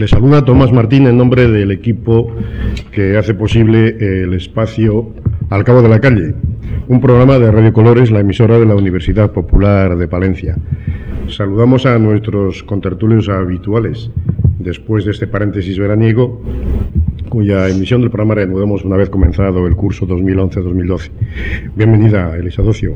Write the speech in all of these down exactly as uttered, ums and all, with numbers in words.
Le saluda Tomás Martín en nombre del equipo que hace posible el espacio Al Cabo de la Calle, un programa de Radio Colores, la emisora de la Universidad Popular de Palencia. Saludamos a nuestros contertulios habituales después de este paréntesis veraniego, cuya emisión del programa reanudamos una vez comenzado el curso dos mil once dos mil doce. Bienvenida, Elisa Docio.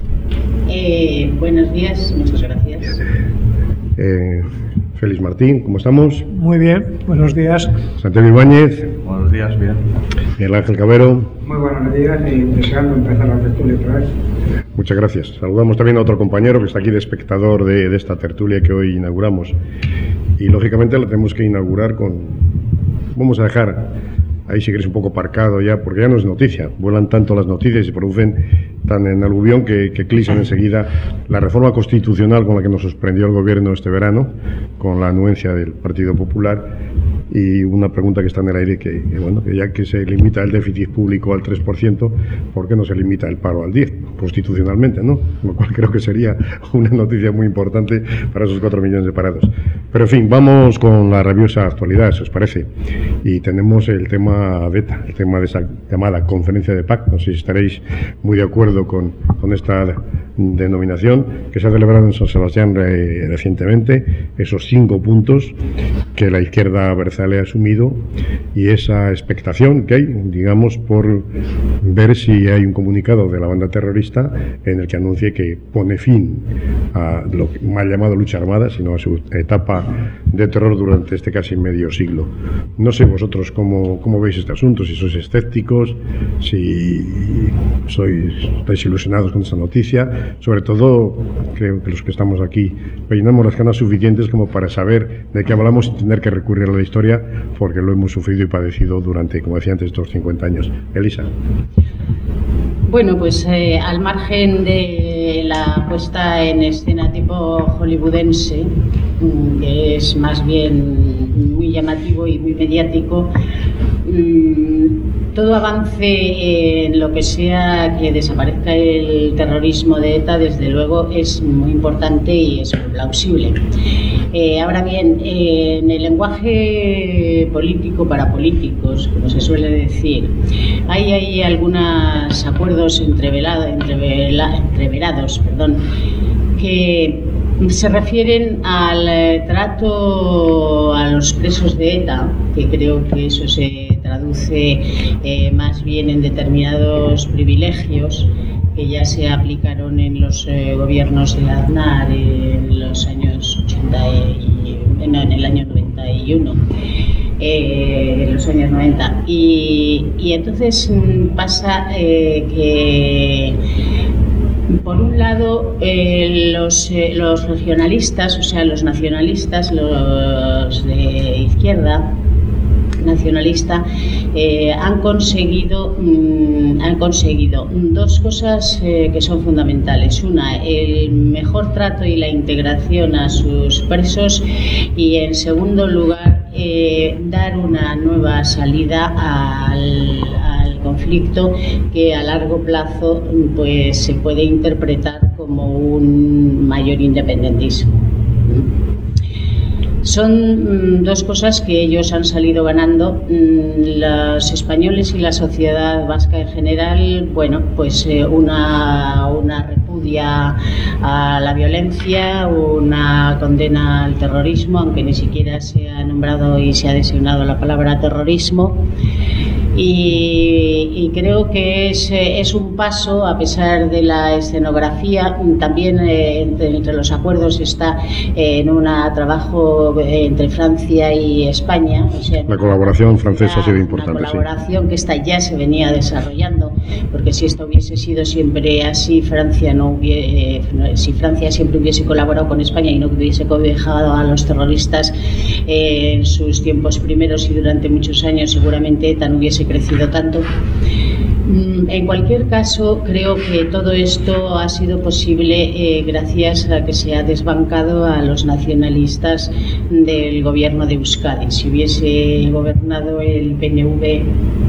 Eh, buenos días, muchas gracias. Eh, Félix Martín, ¿cómo estamos? Muy bien, buenos días. Santiago Ibáñez. Buenos días, bien. Miguel Ángel Cabero. Muy buenos días y deseando empezar la tertulia otra vez. Muchas gracias. Saludamos también a otro compañero que está aquí de espectador de, de esta tertulia que hoy inauguramos. Y lógicamente la tenemos que inaugurar con... Vamos a dejar ahí si queréis un poco parcado ya, porque ya no es noticia. Vuelan tanto las noticias y se producen tan en aluvión que, que eclipsan enseguida la reforma constitucional con la que nos sorprendió el gobierno este verano, con la anuencia del Partido Popular, y una pregunta que está en el aire que, que bueno, que ya que se limita el déficit público al tres por ciento, ¿por qué no se limita el paro al diez por ciento constitucionalmente, no? Lo cual creo que sería una noticia muy importante para esos cuatro millones de parados. Pero en fin, vamos con la rabiosa actualidad, si os parece. Y tenemos el tema de ETA, el tema de esa llamada conferencia de paz. No sé si estaréis muy de acuerdo con, con esta denominación que se ha celebrado en San Sebastián re, recientemente, esos cinco puntos que la izquierda abertzale ha asumido y esa expectación que hay, digamos, por ver si hay un comunicado de la banda terrorista en el que anuncie que pone fin a lo mal llamado lucha armada, sino a su etapa de terror durante este casi medio siglo. No sé vosotros cómo, cómo veis este asunto, si sois escépticos, si sois, estáis ilusionados con esta noticia. Sobre todo, creo que los que estamos aquí rellenamos las canas suficientes como para saber de qué hablamos sin tener que recurrir a la historia, porque lo hemos sufrido y padecido durante, como decía antes, estos cincuenta años. Elisa. Bueno, pues eh, al margen de la puesta en escena tipo hollywoodense, que es más bien muy llamativo y muy mediático, todo avance en lo que sea que desaparezca el terrorismo de ETA, desde luego, es muy importante y es plausible. Eh, ahora bien, eh, en el lenguaje político para políticos, como se suele decir, hay, hay algunos acuerdos entrevelados, entrevela, entreverados, perdón, que se refieren al trato a los presos de ETA, que creo que eso se traduce eh, más bien en determinados privilegios que ya se aplicaron en los eh, gobiernos de Aznar en los años ochenta y, no, en el año noventa y uno, eh, en los años noventa. Y, y entonces pasa eh, que por un lado, eh, los, eh, los regionalistas, o sea, los nacionalistas, los de izquierda nacionalista, eh, han conseguido mmm, han conseguido dos cosas eh, que son fundamentales. Una, el mejor trato y la integración a sus presos, y en segundo lugar, eh, dar una nueva salida al, al conflicto que a largo plazo pues se puede interpretar como un mayor independentismo. Son mm, dos cosas que ellos han salido ganando. Mm, los españoles y la sociedad vasca en general, bueno, pues eh, una, una repudia a la violencia, una condena al terrorismo, aunque ni siquiera se ha nombrado y se ha designado la palabra terrorismo. Y, y creo que es, es un paso, a pesar de la escenografía. También eh, entre, entre los acuerdos está eh, en un trabajo eh, entre Francia y España. O sea, la colaboración francesa ha sido importante. Una colaboración sí, que esta ya se venía desarrollando, porque si esto hubiese sido siempre así, Francia no hubiese, eh, si Francia siempre hubiese colaborado con España y no hubiese cobijado a los terroristas eh, en sus tiempos primeros y durante muchos años, seguramente ETA no hubiese crecido tanto. En cualquier caso, creo que todo esto ha sido posible eh, gracias a que se ha desbancado a los nacionalistas del gobierno de Euskadi. Si hubiese gobernado el P N V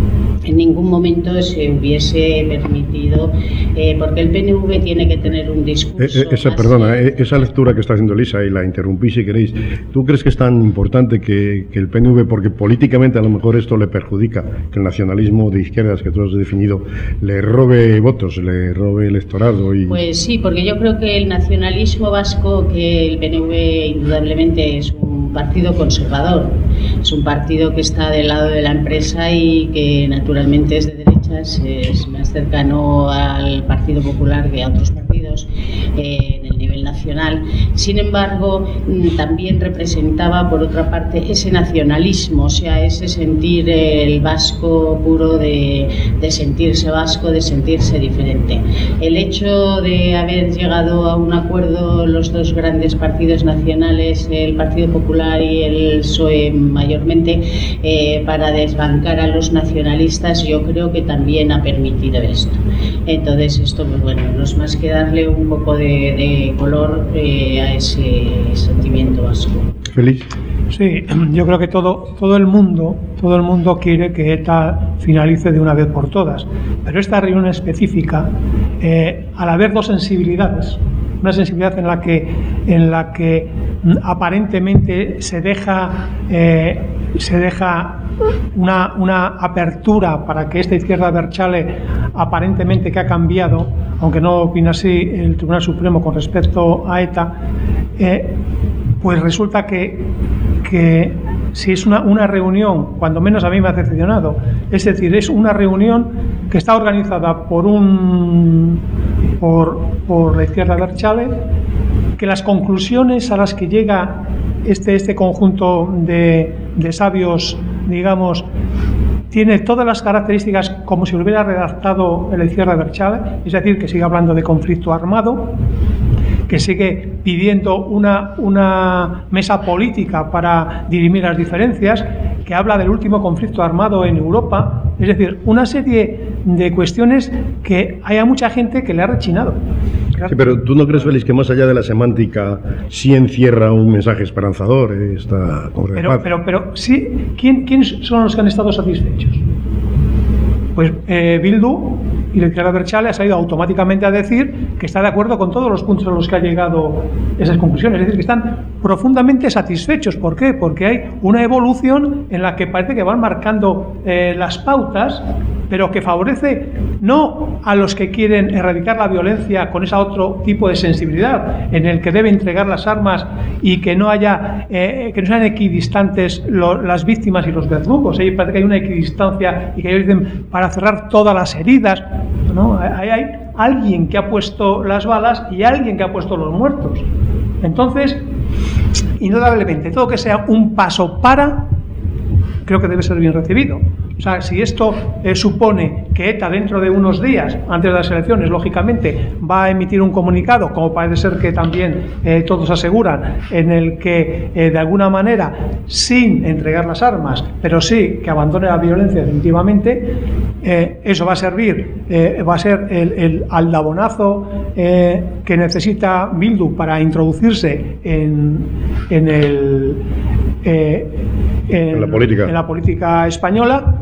en ningún momento se hubiese permitido, eh, porque el P N V tiene que tener un discurso. Eh, esa, perdona, eh, esa lectura que está haciendo Elisa, y la interrumpí si queréis, ¿tú crees que es tan importante que, que el P N V, porque políticamente a lo mejor esto le perjudica, que el nacionalismo de izquierdas que tú has definido le robe votos, le robe electorado? Y... Pues sí, porque yo creo que el nacionalismo vasco, que el P N V indudablemente es un partido conservador, es un partido que está del lado de la empresa y que naturalmente es de derechas, es más cercano al Partido Popular que a otros partidos eh, en el nivel nacional. Sin embargo, también representaba por otra parte ese nacionalismo, o sea, ese sentir el vasco puro de, de sentirse vasco, de sentirse diferente. El hecho de haber llegado a un acuerdo los dos grandes partidos nacionales, el Partido Popular y el P S O E mayormente, eh, para desbancar a los nacionalistas, yo creo que también ha permitido esto. Entonces esto, pues bueno, no es más que darle un poco de, de color eh, a ese sentimiento vasco. Feliz. Sí, yo creo que todo, todo el mundo, todo el mundo quiere que ETA finalice de una vez por todas. Pero esta reunión específica, eh, al haber dos sensibilidades, una sensibilidad en la que, en la que aparentemente se deja, eh, se deja una, una apertura para que esta izquierda abertzale, aparentemente que ha cambiado, aunque no opina así el Tribunal Supremo con respecto a ETA, eh, pues resulta que, que si es una, una reunión, cuando menos a mí me ha decepcionado, es decir, es una reunión que está organizada por un por, por la izquierda abertzale, que las conclusiones a las que llega este, este conjunto de, de sabios, digamos, tiene todas las características como si lo hubiera redactado la izquierda abertzale, es decir, que sigue hablando de conflicto armado, que sigue pidiendo una, una mesa política para dirimir las diferencias, que habla del último conflicto armado en Europa, es decir, una serie de cuestiones que haya mucha gente que le ha rechinado. Sí, pero ¿tú no crees, Félix, que más allá de la semántica sí encierra un mensaje esperanzador esta compra de pero, paz? pero, pero sí, ¿quién, ¿quiénes son los que han estado satisfechos? Pues eh, Bildu y la izquierda abertzale ha salido automáticamente a decir que está de acuerdo con todos los puntos a los que ha llegado esas conclusiones, es decir, que están profundamente satisfechos. ¿Por qué? Porque hay una evolución en la que parece que van marcando eh, las pautas, pero que favorece no a los que quieren erradicar la violencia con ese otro tipo de sensibilidad, en el que debe entregar las armas y que no haya eh, que no sean equidistantes lo, las víctimas y los verdugos. Ahí parece que hay una equidistancia y que ellos dicen para cerrar todas las heridas, ¿no? Ahí hay alguien que ha puesto las balas y alguien que ha puesto los muertos. Entonces, indudablemente, todo que sea un paso para, creo que debe ser bien recibido. O sea, si esto eh, supone que ETA dentro de unos días, antes de las elecciones, lógicamente, va a emitir un comunicado, como parece ser que también eh, todos aseguran, en el que eh, de alguna manera, sin entregar las armas, pero sí que abandone la violencia definitivamente, eh, eso va a servir, eh, va a ser el, el aldabonazo eh, que necesita Bildu para introducirse en, en el... Eh, en, en la política. en la política española.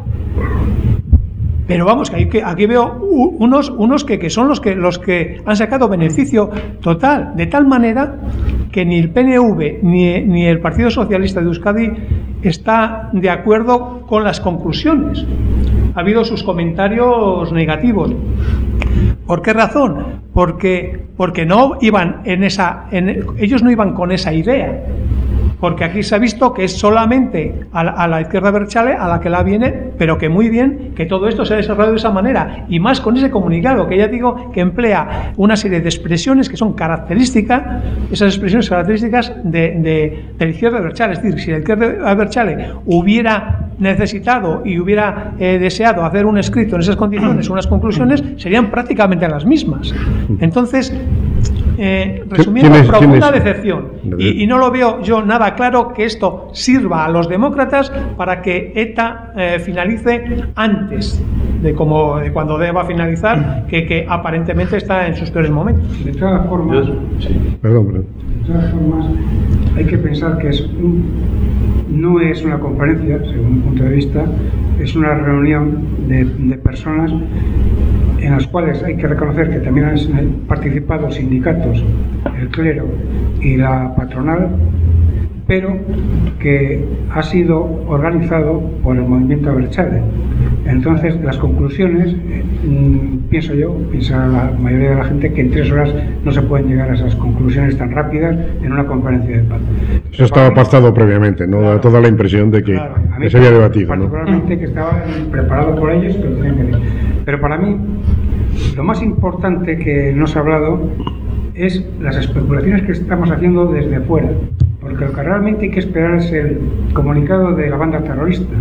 Pero vamos, que aquí, aquí veo unos, unos que, que son los que, los que han sacado beneficio total, de tal manera que ni el P N V ni, ni el Partido Socialista de Euskadi está de acuerdo con las conclusiones. Ha habido sus comentarios negativos. ¿Por qué razón? Porque, porque no iban en esa, en, ellos no iban con esa idea. Porque aquí se ha visto que es solamente a la, a la izquierda abertzale a la que la viene, pero que muy bien que todo esto se ha desarrollado de esa manera, y más con ese comunicado que ya digo que emplea una serie de expresiones que son características, esas expresiones características de, de, de la izquierda abertzale. Es decir, si la izquierda abertzale hubiera necesitado y hubiera eh, deseado hacer un escrito en esas condiciones, unas conclusiones, serían prácticamente las mismas. Entonces, eh, resumiendo, ¿Quién es, profunda quién es? decepción. Y, y no lo veo yo nada claro que esto sirva a los demócratas para que ETA eh, finalice antes de, como, de cuando deba finalizar, que, que aparentemente está en sus peores momentos. De todas formas, sí. Perdón, perdón. De todas formas, hay que pensar que es un, no es una conferencia, según mi punto de vista, es una reunión de, de personas en las cuales hay que reconocer que también han participado sindicatos, el clero y la patronal, pero que ha sido organizado por el movimiento Abertzale. Entonces, las conclusiones, mmm, pienso yo, piensa la mayoría de la gente, que en tres horas no se pueden llegar a esas conclusiones tan rápidas en una conferencia de paz. Eso estaba pactado previamente, ¿no? Claro, da toda la impresión de que, claro, que se había debatido, particularmente, ¿no? Que estaba preparado por ellos, que lo tenían que decir. Pero para mí, lo más importante que no se ha hablado es las especulaciones que estamos haciendo desde fuera, porque lo que realmente hay que esperar es el comunicado de la banda terrorista.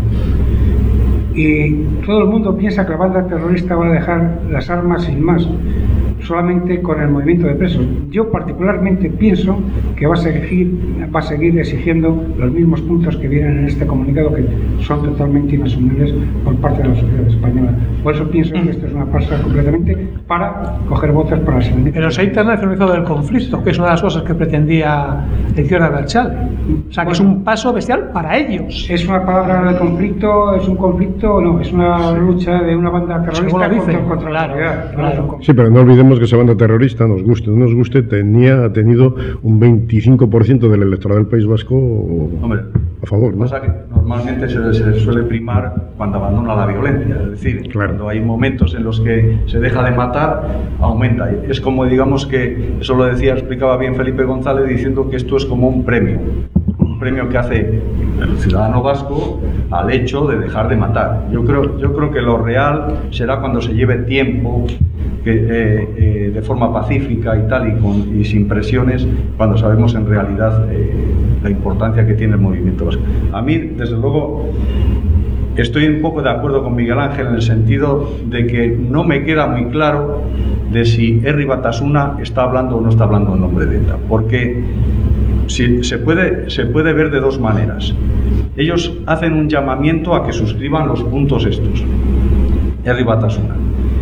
Y todo el mundo piensa que la banda terrorista va a dejar las armas sin más, solamente con el movimiento de presos. Yo particularmente pienso que va a seguir, va a seguir exigiendo los mismos puntos que vienen en este comunicado, que son totalmente inasumibles por parte de la sociedad española. Por eso pienso que esto es una farsa completamente para coger votos para el siguiente. Pero se ha internacionalizado el conflicto, que es una de las cosas que pretendía la izquierda Abertzale. O sea, que bueno, es un paso bestial para ellos. Es una palabra de conflicto, es un conflicto, no, es una lucha de una banda terrorista contra, contra claro, la sociedad. Claro. Sí, pero no olvidemos que esa banda terrorista, nos guste o no nos guste, tenía, ha tenido un veinticinco por ciento del electorado del País Vasco Hombre, a favor, ¿no? Pasa que normalmente se, se suele primar cuando abandona la violencia, es decir, claro, cuando hay momentos en los que se deja de matar, aumenta. Es como, digamos que, eso lo decía, explicaba bien Felipe González, diciendo que esto es como un premio, un premio que hace el ciudadano vasco al hecho de dejar de matar. Yo creo, yo creo que lo real será cuando se lleve tiempo, que, eh, eh, de forma pacífica y tal, y, con, y sin presiones, cuando sabemos en realidad eh, la importancia que tiene el movimiento vasco. A mí, desde luego, estoy un poco de acuerdo con Miguel Ángel en el sentido de que no me queda muy claro de si Herri Batasuna está hablando o no está hablando en nombre de ETA, porque si, se, puede, se puede ver de dos maneras. Ellos hacen un llamamiento a que suscriban los puntos estos, Herri Batasuna.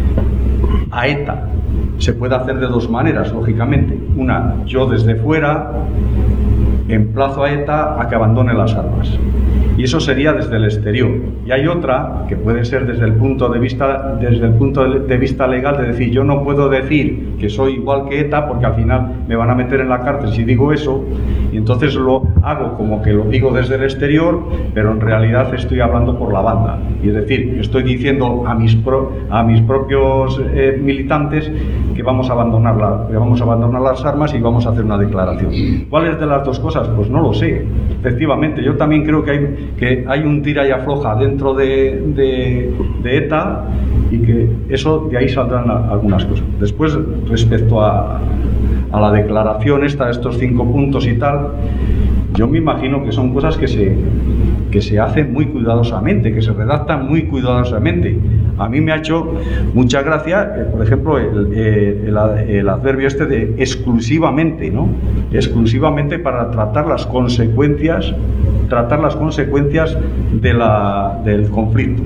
A ETA se puede hacer de dos maneras, lógicamente. Una, yo desde fuera emplazo a ETA a que abandone las armas. Y eso sería desde el exterior. Y hay otra, que puede ser desde el punto de vista, desde el punto de vista legal, de decir, yo no puedo decir que soy igual que ETA porque al final me van a meter en la cárcel si digo eso, y entonces lo hago como que lo digo desde el exterior, pero en realidad estoy hablando por la banda. Y es decir, estoy diciendo a mis, pro, a mis propios eh, militantes que vamos, a abandonar la, que vamos a abandonar las armas y vamos a hacer una declaración. ¿Cuál es de las dos cosas? Pues no lo sé. Efectivamente, yo también creo que hay que hay un tira y afloja dentro de, de, de ETA, y que eso, de ahí saldrán algunas cosas. Después, respecto a, a la declaración esta, estos cinco puntos y tal, yo me imagino que son cosas que se, que se hacen muy cuidadosamente, que se redactan muy cuidadosamente. A mí me ha hecho mucha gracia, eh, por ejemplo, el, el, el adverbio este de exclusivamente, ¿no? Exclusivamente para tratar las consecuencias, tratar las consecuencias de la, del conflicto.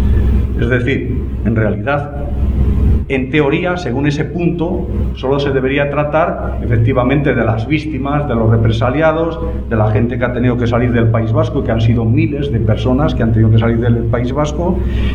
Es decir, en realidad, en teoría, según ese punto, solo se debería tratar efectivamente de las víctimas, de los represaliados, de la gente que ha tenido que salir del País Vasco, que han sido miles de personas que han tenido que salir del País Vasco,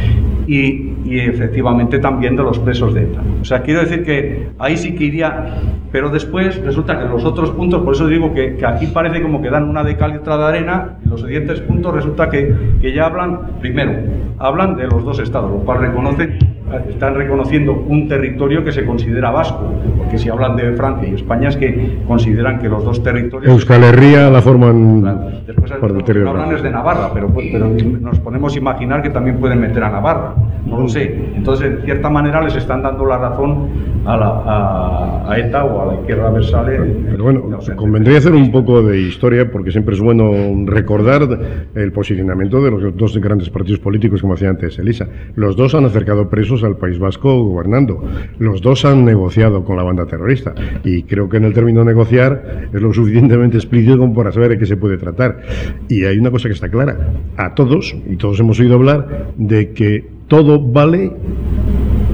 y, y efectivamente también de los presos de ETA. O sea, quiero decir que ahí sí que iría, pero después resulta que los otros puntos, por eso digo que, que aquí parece como que dan una de cal y otra de arena, y los siguientes puntos resulta que, que ya hablan, primero, hablan de los dos estados, lo cual reconocen, están reconociendo un territorio que se considera vasco, porque si hablan de Francia y España es que consideran que los dos territorios... Euskal Herria la forman... Claro. Después no hablan es de Navarra, pero, pero nos ponemos a imaginar que también pueden meter a Navarra, no lo sé. Entonces, en cierta manera, les están dando la razón a, la, a, a ETA o a la izquierda Abertzale. Pero bueno, convendría hacer un poco de historia, porque siempre es bueno recordar el posicionamiento de los dos grandes partidos políticos, como decía antes Elisa. Los dos han acercado presos al País Vasco gobernando. Los dos han negociado con la banda terrorista. Y creo que en el término negociar es lo suficientemente explícito como para saber de qué se puede tratar. Y hay una cosa que está clara. A todos, y todos hemos oído hablar de que todo vale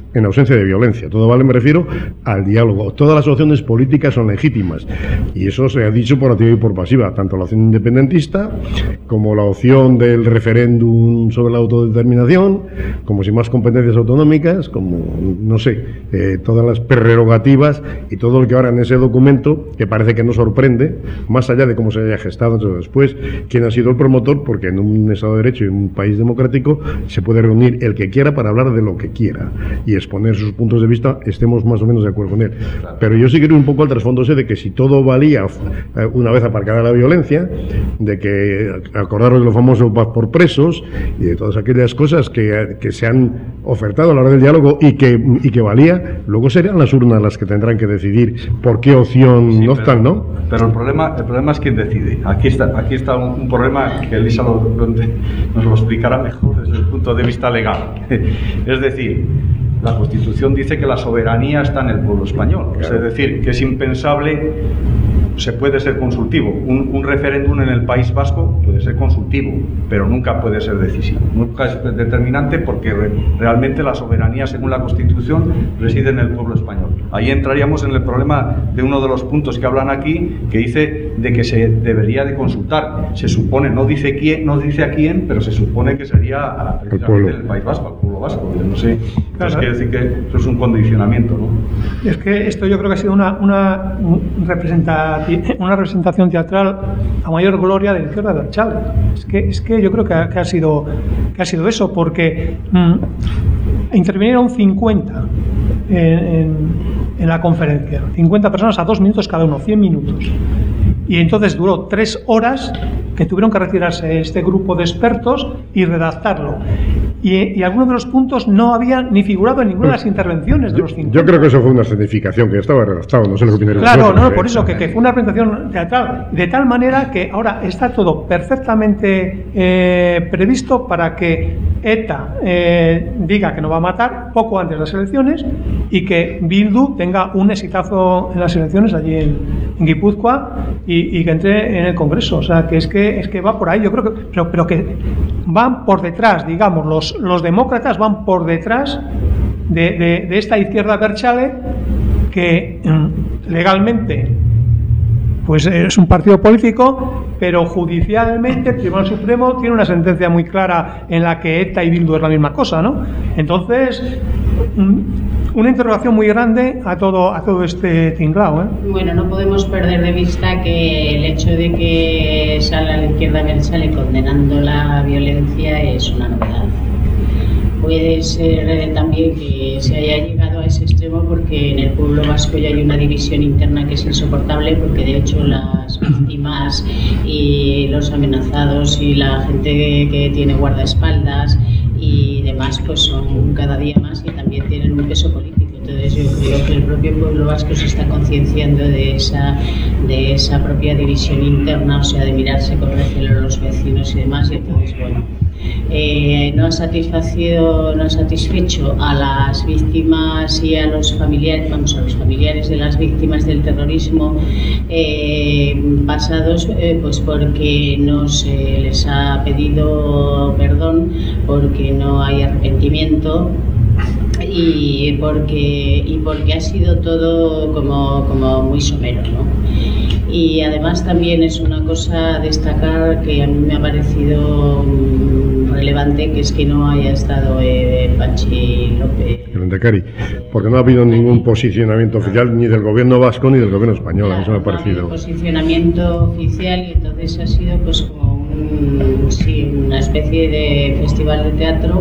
en ausencia de violencia. Todo vale, me refiero al diálogo. Todas las opciones políticas son legítimas y eso se ha dicho por activa y por pasiva, tanto la opción independentista como la opción del referéndum sobre la autodeterminación, como sin más competencias autonómicas, como, no sé, eh, todas las prerrogativas y todo lo que ahora en ese documento, que parece que no sorprende, más allá de cómo se haya gestado después, quién ha sido el promotor, porque en un Estado de Derecho y en un país democrático se puede reunir el que quiera para hablar de lo que quiera y exponer sus puntos de vista, estemos más o menos de acuerdo con él. Pero yo sí quiero un poco al trasfondo ese de que si todo valía una vez aparcada la violencia, de que acordaros de los famosos paz por presos y de todas aquellas cosas que, que se han ofertado a la hora del diálogo y que, y que valía, luego serían las urnas las que tendrán que decidir por qué opción sí, optan, ¿no? Pero el problema, el problema es quién decide. Aquí está, aquí está un, un problema que Elisa lo, lo, nos lo explicará mejor desde el punto de vista legal. Es decir, la Constitución dice que la soberanía está en el pueblo español. Claro. Es decir, que es impensable, se puede ser consultivo. Un, un referéndum en el País Vasco puede ser consultivo, pero nunca puede ser decisivo. Nunca es determinante porque re, realmente la soberanía, según la Constitución, reside en el pueblo español. Ahí entraríamos en el problema de uno de los puntos que hablan aquí, que dice de que se debería de consultar. Se supone, no dice quién, no dice a quién, pero se supone que sería el pueblo. En el País Vasco, el pueblo vasco. Yo no sé. Claro. Es que decir que eso es un condicionamiento, ¿no? Es que esto yo creo que ha sido una, una, representación, una representación teatral a mayor gloria de la izquierda de Berchale. Es que, es que yo creo que ha, que ha, sido, que ha sido eso, porque mmm, intervinieron cincuenta en, en, en la conferencia. cincuenta personas a dos minutos cada uno, cien minutos. Y entonces duró tres horas que tuvieron que retirarse este grupo de expertos y redactarlo. Y, y algunos de los puntos no habían ni figurado en ninguna de las intervenciones de los cincuenta. Yo creo que eso fue una escenificación, que ya estaba redactado, no sé lo que opinaron. Claro, no, por eso, que, que fue una presentación teatral, de tal manera que ahora está todo perfectamente eh, previsto para que ETA eh, diga que no va a matar poco antes de las elecciones y que Bildu tenga un exitazo en las elecciones allí en, en Guipúzcoa y, y que entre en el Congreso. O sea, que es que, es que va por ahí, yo creo que, pero, pero que van por detrás, digamos, los Los demócratas van por detrás de, de, de esta izquierda Berchale que mm, legalmente pues es un partido político, pero judicialmente el Tribunal Supremo tiene una sentencia muy clara en la que ETA y Bildu es la misma cosa, ¿no? Entonces, mm, una interrogación muy grande a todo a todo este tinglao, ¿eh? Bueno, no podemos perder de vista que el hecho de que salga la izquierda Berchale condenando la violencia es una novedad. Puede ser también que se haya llegado a ese extremo porque en el pueblo vasco ya hay una división interna que es insoportable, porque de hecho las víctimas y los amenazados y la gente que, que tiene guardaespaldas y demás pues son cada día más y también tienen un peso político. Entonces yo creo que el propio pueblo vasco se está concienciando de esa, de esa propia división interna, o sea, de mirarse con recelo a los vecinos y demás, y entonces bueno, eh, no ha satisfacido, no ha satisfecho a las víctimas y a los familiares, vamos, a los familiares de las víctimas del terrorismo eh, pasados, eh, pues porque no se les ha pedido perdón, porque no hay arrepentimiento. Y porque, y porque ha sido todo como, como muy somero, ¿no? Y además también es una cosa a destacar que a mí me ha parecido relevante, que es que no haya estado eh, Patxi López. El Endacari, porque no ha habido ningún posicionamiento oficial ni del gobierno vasco ni del gobierno español, claro, eso me ha parecido. No ha habido posicionamiento oficial y entonces ha sido pues como un, sí, una especie de festival de teatro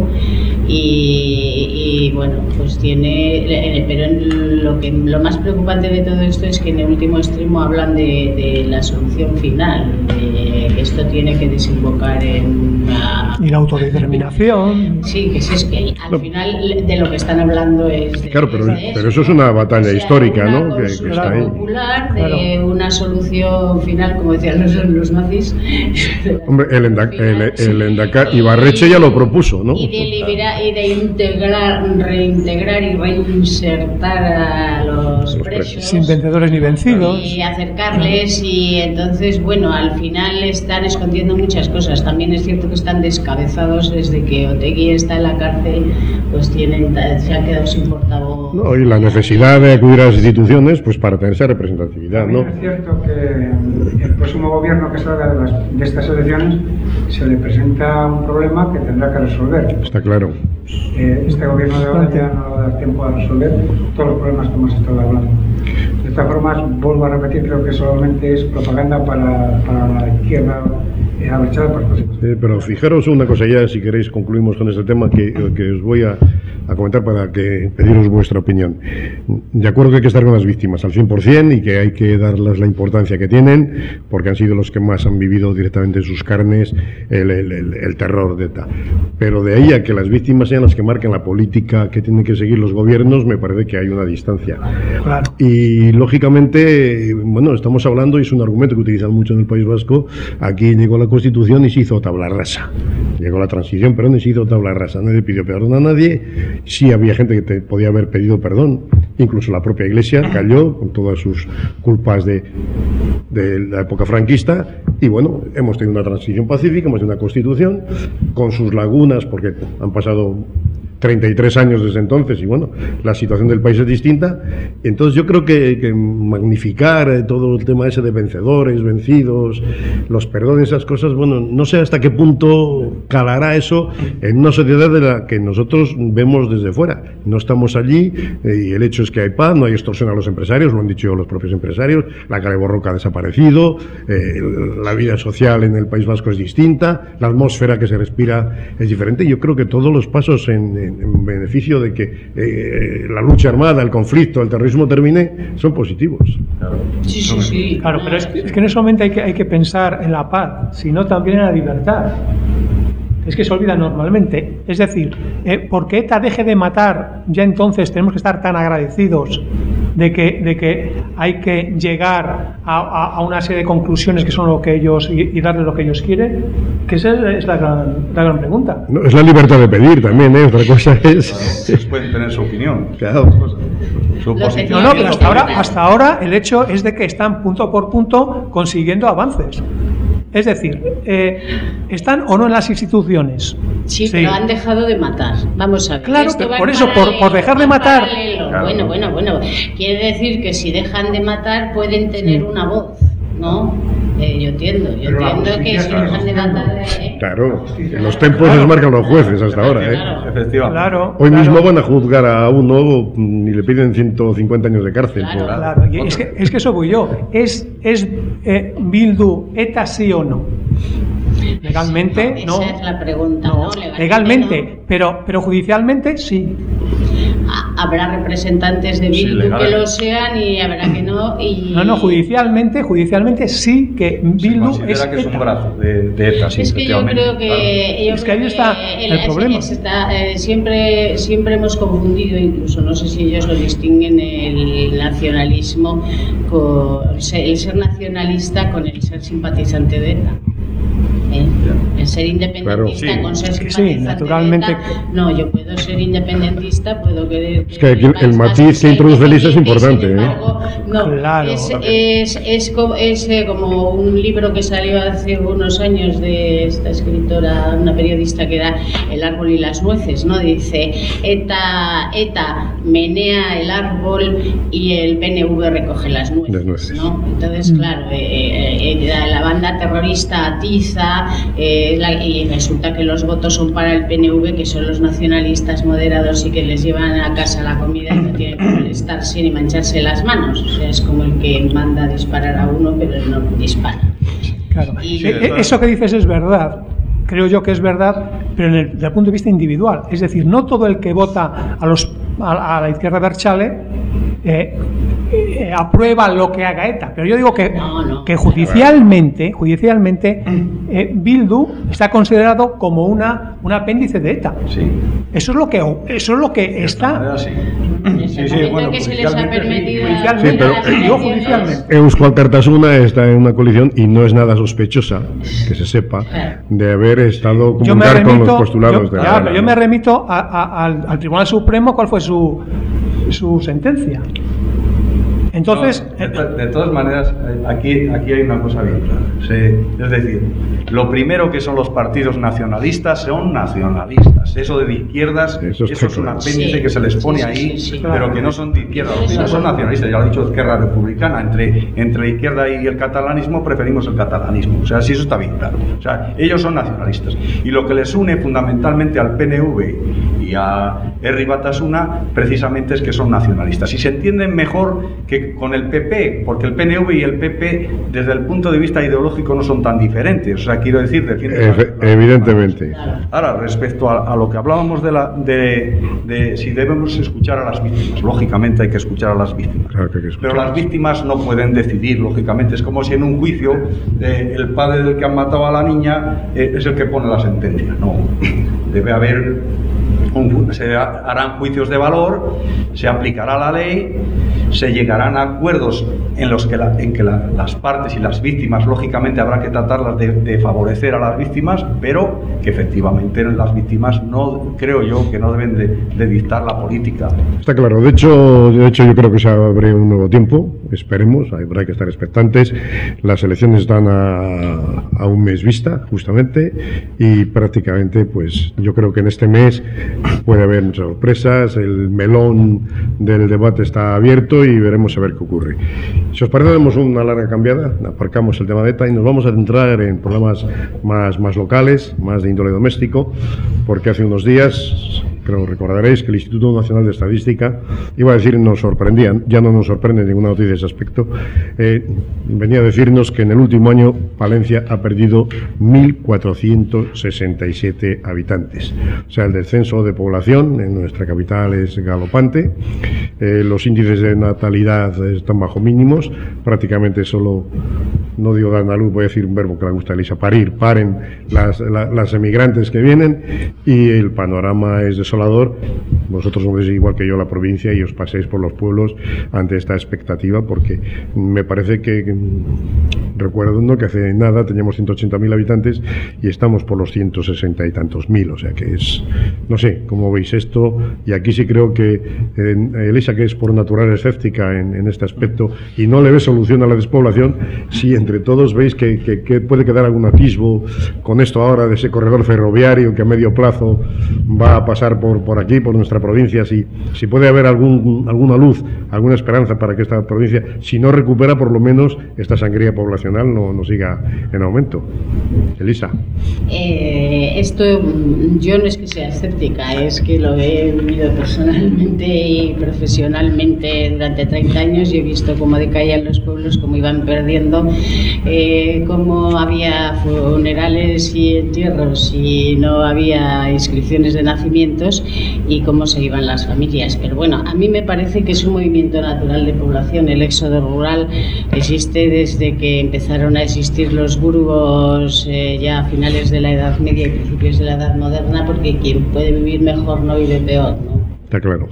y, y bueno, pues tiene, pero lo que lo más preocupante de todo esto es que en el último extremo hablan de, de la solución final, de que esto tiene que desembocar en una... Y la autodeterminación. Sí, que si es que al no. final de lo que están hablando es... De, claro, pero, de eso, pero eso es una batalla o sea, histórica, una ¿no? Que, que está ahí. popular de claro. una solución final, como decían los, los nazis. Hombre, el, enda, el, el Endacari, Ibarretxe ya lo propuso, ¿no? Y de, liberar, y de integrar, reintegrar y reinsertar a los los, los presos. Sin vencedores ni vencidos. Y acercarles, y entonces, bueno, al final están escondiendo muchas cosas. También es cierto que están descabezados desde que Otegi está en la cárcel, pues tienen, se han quedado sin portavoz. No, y la necesidad de acudir a las instituciones pues para tener esa representatividad, ¿no? Es cierto que el próximo gobierno que salga de, las, de estas elecciones se le presenta un problema que tendrá que resolver. Está claro. Eh, este gobierno de ahora ya no va a dar tiempo a resolver todos los problemas que hemos estado hablando. De todas formas, vuelvo a repetir, creo que solamente es propaganda para, para la izquierda eh, abertzale para los Sí, pero fijaros una cosa ya, si queréis concluimos con este tema que, que os voy a, a comentar para que pediros vuestra opinión. De acuerdo que hay que estar con las víctimas al cien por cien y que hay que darles la importancia que tienen, porque han sido los que más han vivido directamente en sus carnes el, el, el, el terror de ETA. Pero de ahí a que las víctimas sean las que marquen la política que tienen que seguir los gobiernos, me parece que hay una distancia. Claro. Y lógicamente, bueno, estamos hablando, y es un argumento que utilizan mucho en el País Vasco, aquí llegó la Constitución y se hizo tabla rasa. Llegó la transición, perdón, y se hizo tabla rasa. Nadie pidió perdón a nadie. Sí había gente que te podía haber pedido perdón. Incluso la propia Iglesia cayó con todas sus culpas de, de la época franquista. Y bueno, hemos tenido una transición pacífica, hemos tenido una Constitución con sus lagunas, porque han pasado treinta y tres años desde entonces y bueno, la situación del país es distinta. Entonces yo creo que, que magnificar eh, todo el tema ese de vencedores, vencidos, los perdones, esas cosas, bueno, no sé hasta qué punto calará eso en una sociedad de la que nosotros vemos desde fuera. No estamos allí eh, y el hecho es que hay paz, no hay extorsión a los empresarios, lo han dicho los propios empresarios, la Kale Borroka ha desaparecido, eh, la vida social en el País Vasco es distinta, la atmósfera que se respira es diferente. Yo creo que todos los pasos en en beneficio de que eh, la lucha armada, el conflicto, el terrorismo termine, son positivos. Claro. Sí, sí, sí. Claro, pero es que, es que no solamente hay que, hay que pensar en la paz, sino también en la libertad. Es que se olvida normalmente. Es decir, eh, porque ETA deje de matar, ya entonces tenemos que estar tan agradecidos de que, de que hay que llegar a, a, a una serie de conclusiones que son lo que ellos y, y darles lo que ellos quieren, que esa es la gran, la gran pregunta. No, es la libertad de pedir también, ¿eh? Otra cosa es... Claro, ellos pueden tener su opinión. Claro. Su posición. No, no, pero hasta ahora, hasta ahora el hecho es de que están punto por punto consiguiendo avances. Es decir, eh, ¿están o no en las instituciones? Sí, sí, pero han dejado de matar. Vamos a ver. Claro, pero por eso, por, por dejar de matar... Claro. Bueno, bueno, bueno. Quiere decir que si dejan de matar pueden tener sí. una voz, ¿no? Eh, yo entiendo, yo pero entiendo que si dejan de matar... Eh, claro, en los tempos claro. les marcan los jueces hasta ahora, ¿eh? Claro. Efectivamente. Claro, Hoy claro. mismo van a juzgar a uno y le piden ciento cincuenta años de cárcel. Claro, por... claro. Y es, que, es que eso voy yo. ¿Es, es eh, Bildu ETA sí o no? Legalmente, no. no. Esa es la pregunta, no. ¿no? Legalmente, legalmente no. pero, pero judicialmente sí. Habrá representantes de Bildu sí, que lo sean y habrá que no. Y... No, no, judicialmente, judicialmente sí que Bildu se es que es ETA. un brazo de, de ETA, sí, es que yo creo que, claro. yo es creo que ahí está que el, el problema. Está, eh, siempre, siempre hemos confundido, incluso no sé si ellos lo distinguen, el nacionalismo, con el ser nacionalista con el ser simpatizante de ETA. ¿Eh? El ser independentista claro, sí. con ser sí, sí, naturalmente. De ETA, no, yo puedo ser independentista, puedo querer. Es que el, el matiz que introduce Elisa es importante. Embargo, ¿eh? No, claro. es, es, es, como, es eh, como un libro que salió hace unos años de esta escritora, una periodista, que era El árbol y las nueces, ¿no? Dice, ETA, ETA menea el árbol y el P N V recoge las nueces, las nueces. ¿no? Entonces, mm. claro, eh, eh, la, la banda terrorista atiza. Eh, la, y resulta que los votos son para el P N V, que son los nacionalistas moderados y que les llevan a casa la comida y no tienen que molestarse ni mancharse las manos. O sea, es como el que manda a disparar a uno, pero no dispara. Claro. Y, eh, eso que dices es verdad. Creo yo que es verdad, pero en el, desde el punto de vista individual. Es decir, no todo el que vota a, los, a, a la izquierda abertzale eh, eh, aprueba lo que haga ETA. Pero yo digo que, no, no, que judicialmente, judicialmente eh, Bildu está considerado como una, un apéndice de ETA. Sí. Eso es lo que, eso es lo que está. Manera, sí. Sí, sí, bueno, que se les ha permitido. Judicialmente, sí, pero, yo judicialmente. Eusko Alkartasuna está en una coalición y no es nada sospechosa, que se sepa, de haber estado comunicar con los postulados yo, de ya, la... Yo me remito a, a, al, al Tribunal Supremo, cuál fue su, su sentencia. Entonces, no, de, to de todas maneras, aquí, aquí hay una cosa bien clara. Se, es decir, lo primero que son los partidos nacionalistas son nacionalistas. Eso de izquierdas, eso, eso es un apéndice sí, que se les pone sí, sí, ahí, sí, sí, pero claro. que no son de izquierda. Los primeros son nacionalistas, ya lo ha dicho Esquerra Republicana. Entre, entre la izquierda y el catalanismo preferimos el catalanismo. O sea, sí, eso está bien claro. O sea, ellos son nacionalistas. Y lo que les une fundamentalmente al P N V y a Herri Batasuna precisamente es que son nacionalistas. Y se entienden mejor que con el P P, porque el P N V y el P P desde el punto de vista ideológico no son tan diferentes. O sea, quiero decir, defienden... Evidentemente. Ahora, respecto a, a lo que hablábamos de, la, de, de si debemos escuchar a las víctimas, lógicamente hay que escuchar a las víctimas. Claro que hay que escuchar. Pero las víctimas no pueden decidir, lógicamente. Es como si en un juicio eh, el padre del que han matado a la niña eh, es el que pone la sentencia. No, debe haber... Un, se harán juicios de valor, se aplicará la ley, se llegarán a acuerdos en los que, la, en que la, las partes y las víctimas, lógicamente, habrá que tratarlas de, de favorecer a las víctimas, pero que efectivamente las víctimas no, creo yo, que no deben de, de dictar la política. Está claro. De hecho, de hecho, yo creo que se abre un nuevo tiempo, esperemos, habrá que estar expectantes. Las elecciones están a, a un mes vista, justamente, y prácticamente, pues, yo creo que en este mes puede haber muchas sorpresas, el melón del debate está abierto y veremos a ver qué ocurre. Si os parece, damos una larga cambiada, aparcamos el tema de ETA y nos vamos a centrar en problemas más, más locales, más de índole doméstico, porque hace unos días, pero recordaréis que el Instituto Nacional de Estadística, iba a decir nos sorprendían, ya no nos sorprende ninguna noticia de ese aspecto, eh, venía a decirnos que en el último año Palencia ha perdido mil cuatrocientos sesenta y siete habitantes. O sea, el descenso de población en nuestra capital es galopante, eh, los índices de natalidad están bajo mínimos, prácticamente solo, no digo dar a luz, voy a decir un verbo que le gusta a Elisa, parir, paren las, la, las emigrantes que vienen, y el panorama es desolador. Vosotros no veis igual que yo la provincia y os paséis por los pueblos ante esta expectativa, porque me parece que, recuerdo que hace nada teníamos ciento ochenta mil habitantes y estamos por los ciento sesenta y tantos mil, o sea que es, no sé, cómo veis esto. Y aquí sí creo que eh, Elisa, que es por natural escéptica en, en este aspecto y no le ve solución a la despoblación, si entre todos veis que, que, que puede quedar algún atisbo con esto ahora de ese corredor ferroviario que a medio plazo va a pasar por, por aquí, por nuestra provincia, si, si puede haber algún, alguna luz, alguna esperanza para que esta provincia, si no recupera, por lo menos esta sangría poblacional no, no siga en aumento. Elisa. Eh, esto yo no es que sea escéptica, es que lo he vivido personalmente y profesionalmente durante treinta años y he visto cómo decaían los pueblos, cómo iban perdiendo, eh, cómo había funerales y entierros y no había inscripciones de nacimientos y cómo se iban las familias. Pero bueno, a mí me parece que es un movimiento natural de población. El éxodo rural existe desde que empezaron a existir los burgos eh, ya a finales de la Edad Media y principios de la Edad Moderna, porque quien puede vivir mejor no vive peor, ¿no? Está claro.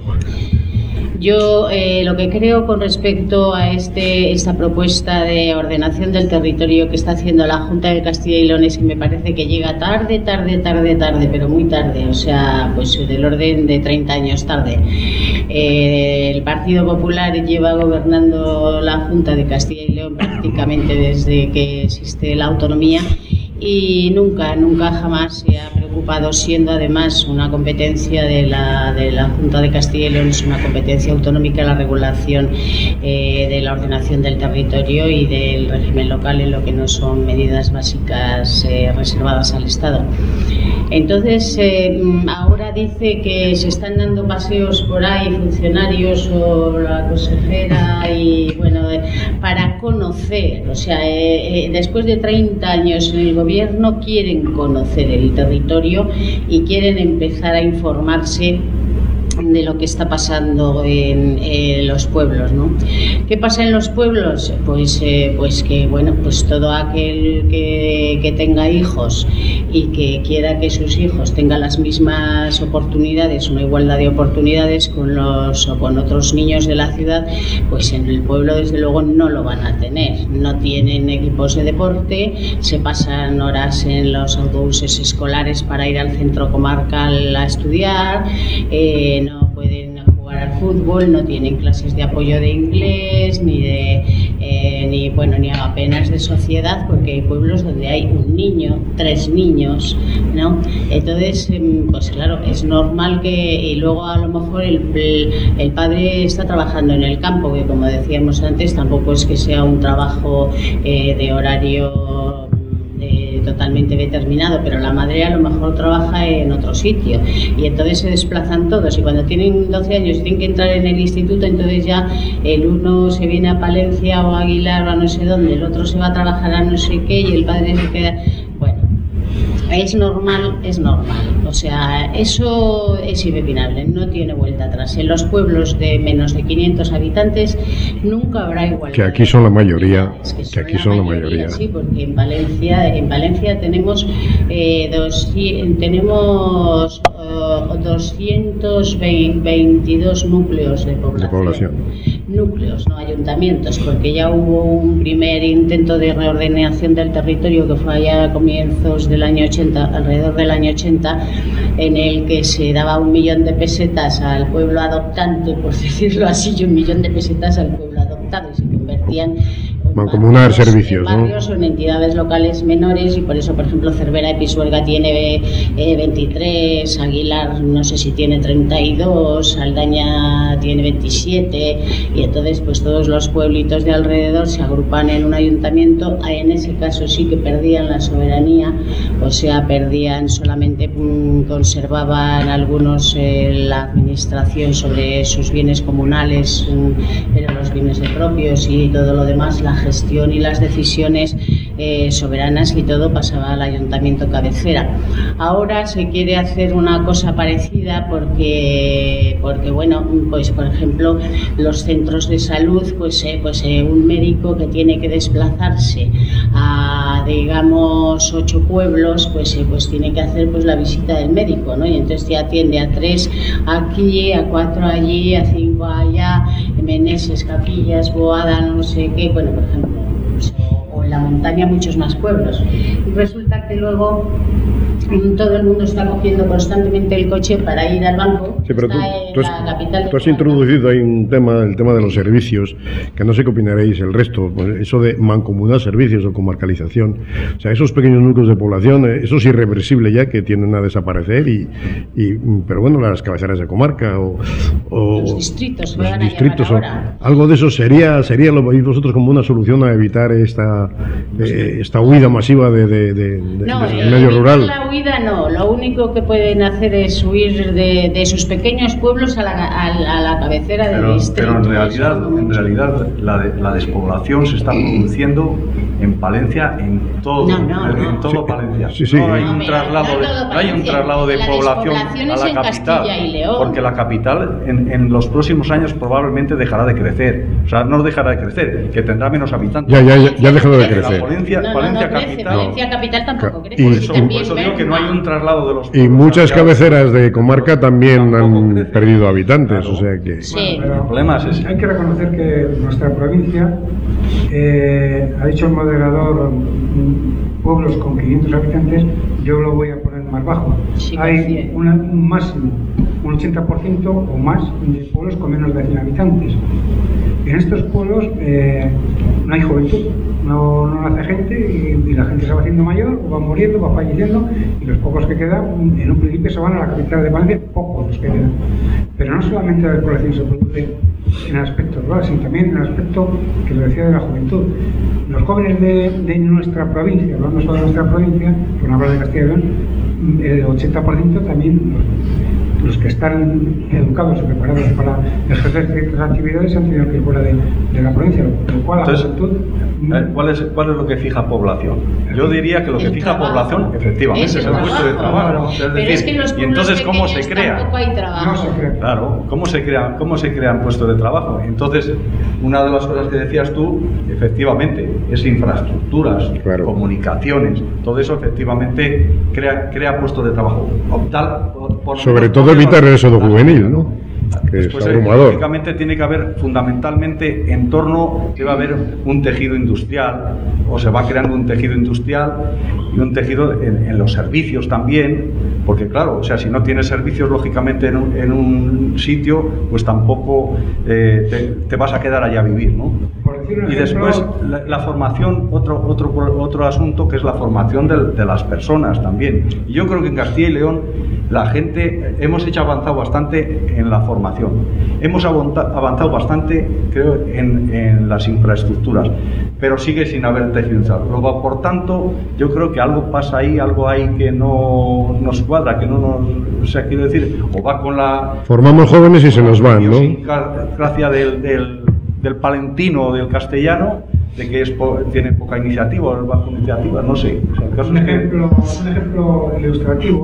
Yo eh, lo que creo con respecto a este, esta propuesta de ordenación del territorio que está haciendo la Junta de Castilla y León es que me parece que llega tarde, tarde, tarde, tarde, pero muy tarde, o sea, pues del orden de treinta años tarde. Eh, el Partido Popular lleva gobernando la Junta de Castilla y León prácticamente desde que existe la autonomía y nunca, nunca jamás se ha preocupado, siendo además una competencia de la, de la Junta de Castilla y León, es una competencia autonómica la regulación eh, de la ordenación del territorio y del régimen local en lo que no son medidas básicas eh, reservadas al Estado. Entonces, eh, ahora dice que se están dando paseos por ahí funcionarios o la consejera y bueno, eh, para conocer, o sea, eh, eh, después de treinta años en el gobierno quieren conocer el territorio y quieren empezar a informarse de lo que está pasando en, en los pueblos, ¿no? ¿Qué pasa en los pueblos? Pues, eh, pues que bueno, pues todo aquel que, que tenga hijos y que quiera que sus hijos tengan las mismas oportunidades, una igualdad de oportunidades con los o con otros niños de la ciudad, pues en el pueblo desde luego no lo van a tener. No tienen equipos de deporte, se pasan horas en los autobuses escolares para ir al centro comarcal a estudiar, eh, no pueden jugar al fútbol, no tienen clases de apoyo de inglés, ni de eh, ni bueno ni apenas de sociedad, porque hay pueblos donde hay un niño, tres niños, ¿no? Entonces, pues claro, es normal que, y luego a lo mejor el, el, el padre está trabajando en el campo, que como decíamos antes, tampoco es que sea un trabajo eh, de horario eh, totalmente determinado, pero la madre a lo mejor trabaja en otro sitio y entonces se desplazan todos, y cuando tienen doce años tienen que entrar en el instituto, entonces ya el uno se viene a Palencia o a Aguilar o a no sé dónde, el otro se va a trabajar a no sé qué y el padre se queda... Bueno, es normal, es normal, o sea, eso es irrepinable, no tiene vuelta atrás. En los pueblos de menos de quinientos habitantes nunca habrá igualdad. Que aquí son la mayoría, Es que, que aquí son la mayoría. Sí, porque en Valencia, en Valencia tenemos eh, dos, tenemos uh, doscientos veintidós núcleos de población. De población. Núcleos, no ayuntamientos, porque ya hubo un primer intento de reordenación del territorio que fue allá a comienzos del año ochenta, alrededor del año ochenta, en el que se daba un millón de pesetas al pueblo adoptante, por decirlo así, y un millón de pesetas al pueblo adoptado, y se convertían mancomunar servicios, en barrios, ¿no? O en entidades locales menores, y por eso, por ejemplo, Cervera de Pisuerga tiene eh, veintitrés, Aguilar no sé si tiene treinta y dos, Saldaña tiene veintisiete, y entonces pues todos los pueblitos de alrededor se agrupan en un ayuntamiento. En ese caso sí que perdían la soberanía, o sea, perdían solamente, mmm, conservaban algunos eh, la administración sobre sus bienes comunales, mmm, pero los bienes de propios y todo lo demás, la gestión y las decisiones eh, soberanas y todo pasaba al ayuntamiento cabecera. Ahora se quiere hacer una cosa parecida porque, porque bueno, pues por ejemplo, los centros de salud, pues, eh, pues eh, un médico que tiene que desplazarse a, digamos, ocho pueblos, pues, eh, pues tiene que hacer pues la visita del médico, ¿no? Y entonces te atiende a tres aquí, a cuatro allí, a cinco allá, Meneses, Capillas, Boada, no sé qué, bueno, por ejemplo, pues, o, o en la montaña muchos más pueblos. Y resulta que luego todo el mundo está cogiendo constantemente el coche para ir al banco. Sí, pero tú, tú, has, capital tú has introducido ahí un tema, el tema de los servicios, que no sé qué opinaréis el resto, eso de mancomunar servicios o comarcalización. O sea, esos pequeños núcleos de población, eso es irreversible ya, que tienden a desaparecer, y, y pero bueno, las cabeceras de comarca o, o los distritos, los van distritos a o, ahora. algo de eso sería, sería lo veis vosotros como una solución a evitar esta, eh, esta huida masiva de, de, de, no, de, del eh, medio rural. La huida no, lo único que pueden hacer es huir de, de sus pequeños pueblos a la, a, a la cabecera del pero, distrito. pero en realidad, en realidad la, de, la despoblación se está produciendo en Palencia, en todo, no, no, en, en no. todo Sí, Palencia. sí, sí. No hay No, un mira, traslado, no de, todo no hay un Palencia. traslado de La población despoblación a es la en capital, Castilla y León. porque la capital en, en los próximos años probablemente dejará de crecer. O sea, no dejará de crecer, que tendrá menos habitantes. Ya, ya, ya, ya ha dejado de La crecer. Palencia, No, no, Palencia no crece, capital. Valencia capital tampoco crece. Y- Por eso, también por eso digo que no merma. hay un traslado de los Y pueblos muchas hacia- cabeceras de comarca también Tampoco han crece. perdido habitantes, Claro. o sea que... Sí. Bueno, pero El problema es ese. hay que reconocer que nuestra provincia, eh, ha dicho el moderador, mm, pueblos con quinientos habitantes, yo lo voy a poner más bajo. Sí, hay sí. una- un máximo, un ochenta por ciento o más de pueblos con menos de cien habitantes. En estos pueblos eh, no hay juventud, no, no nace gente, y, y la gente se va haciendo mayor, o va muriendo, va falleciendo, y los pocos que quedan, en un principio se van a la capital de Valencia, pocos los que quedan. Pero no solamente la despoblación se produce en el aspecto rural, sino también en el aspecto que lo decía de la juventud. Los jóvenes de, de nuestra provincia, hablando solo de nuestra provincia, por no hablar de Castilla y León, el ochenta por ciento también los, los que están educados o preparados para ejercer ciertas actividades han tenido que ir fuera de, de la provincia, lo cual la Entonces, juventud... Eh, ¿Cuál es, ¿Cuál es lo que fija población? Yo diría que lo que El fija trabajo. población, efectivamente, Es es el el puesto de trabajo. trabajo. Es Pero decir, es que en los y pueblos entonces, ¿cómo se pequeños crea? tampoco hay trabajo. No se crea. Claro, ¿cómo se crean, cómo se crean puestos de trabajo? Entonces, una de las cosas que decías tú, efectivamente, es infraestructuras, Claro. comunicaciones, todo eso efectivamente crea, crea puestos de trabajo. Tal, por- por lo Sobre menos todo por evitar menos- el éxodo juvenil, ¿no? que Después, es abrumador. lógicamente, tiene que haber fundamentalmente en torno, debe haber un tejido industrial, o se va creando un tejido industrial y un tejido en, en los servicios también, porque claro, o sea, si no tienes servicios, lógicamente, en un, en un sitio, pues tampoco eh, te, te vas a quedar allá a vivir, ¿no? Y después la, la formación, otro, otro, otro asunto que es la formación de, de las personas también. Y yo creo que en Castilla y León la gente, hemos hecho avanzado bastante en la formación, hemos avanzado bastante, creo, en, en las infraestructuras, pero sigue sin haber tejido industrial. Luego, por tanto, yo creo que algo pasa ahí, algo hay que no nos cuadra, que no nos, o sea, quiero decir, o va con la... Formamos jóvenes y se nos van, ¿no? Gracia del, del, del palentino o del castellano, de que es po tiene poca iniciativa o es bajo iniciativa, no sé. O sea, el caso un, es que... ejemplo, un ejemplo ilustrativo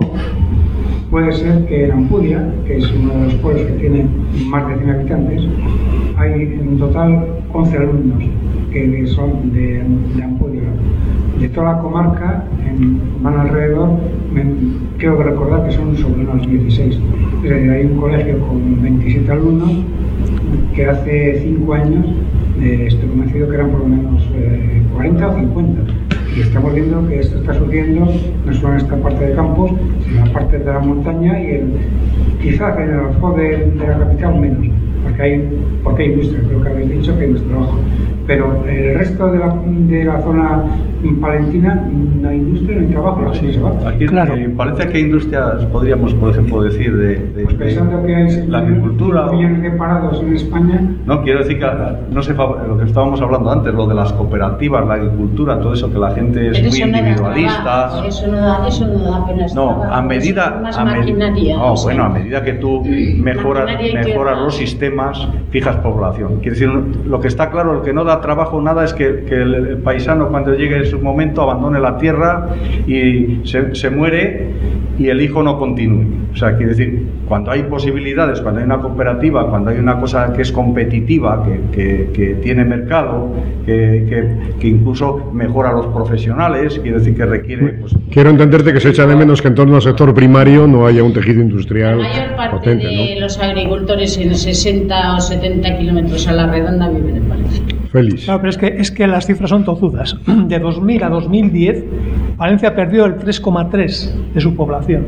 puede ser que en Ampudia, que es uno de los pueblos que tiene más de cien habitantes, hay en total once alumnos que son de, de Ampudia. De toda la comarca en, van alrededor, me, creo que recordar que son sobre unos dieciséis. Es decir, hay un colegio con veintisiete alumnos que hace cinco años eh, estoy convencido que eran por lo menos eh, cuarenta o cincuenta. Y estamos viendo que esto está sucediendo no solo en esta parte de campos, sino en la parte de la montaña y el, quizás en el alfoz de, de la capital menos, porque hay, porque hay industria, creo que habéis dicho que hay nuestro trabajo. Pero el resto de la, de la zona palentina no hay industria, no hay trabajo, la gente se va. Aquí claro. eh, parece que industrias podríamos, por ejemplo, decir de, de, pues pensando de que hay la agricultura. millones de parados en España. No, quiero decir que no sé lo que estábamos hablando antes, lo de las cooperativas, la agricultura, todo eso, que la gente es Pero muy eso no individualista. Da trabajo, eso no da, eso no da apenas No, trabajo, a medida, más a maquinaria, no, no sé. bueno, a medida que tú mejoras, mejoras los sistemas, fijas población. Quiere decir, lo que está claro, lo que no da trabajo nada es que, que el, el paisano, cuando llegue su momento, abandone la tierra y se, se muere y el hijo no continúe. O sea, quiere decir, cuando hay posibilidades, cuando hay una cooperativa, cuando hay una cosa que es competitiva, que, que, que tiene mercado, que, que, que incluso mejora a los profesionales, quiere decir que requiere... Pues, quiero entenderte que se echa de menos que en torno al sector primario no haya un tejido industrial la mayor parte potente, de ¿no? los agricultores en sesenta o setenta kilómetros a la redonda viven en Valencia. Feliz. Claro, pero es que, es que las cifras son tozudas. De dos mil a dos mil diez, Valencia perdió el tres coma tres de su población.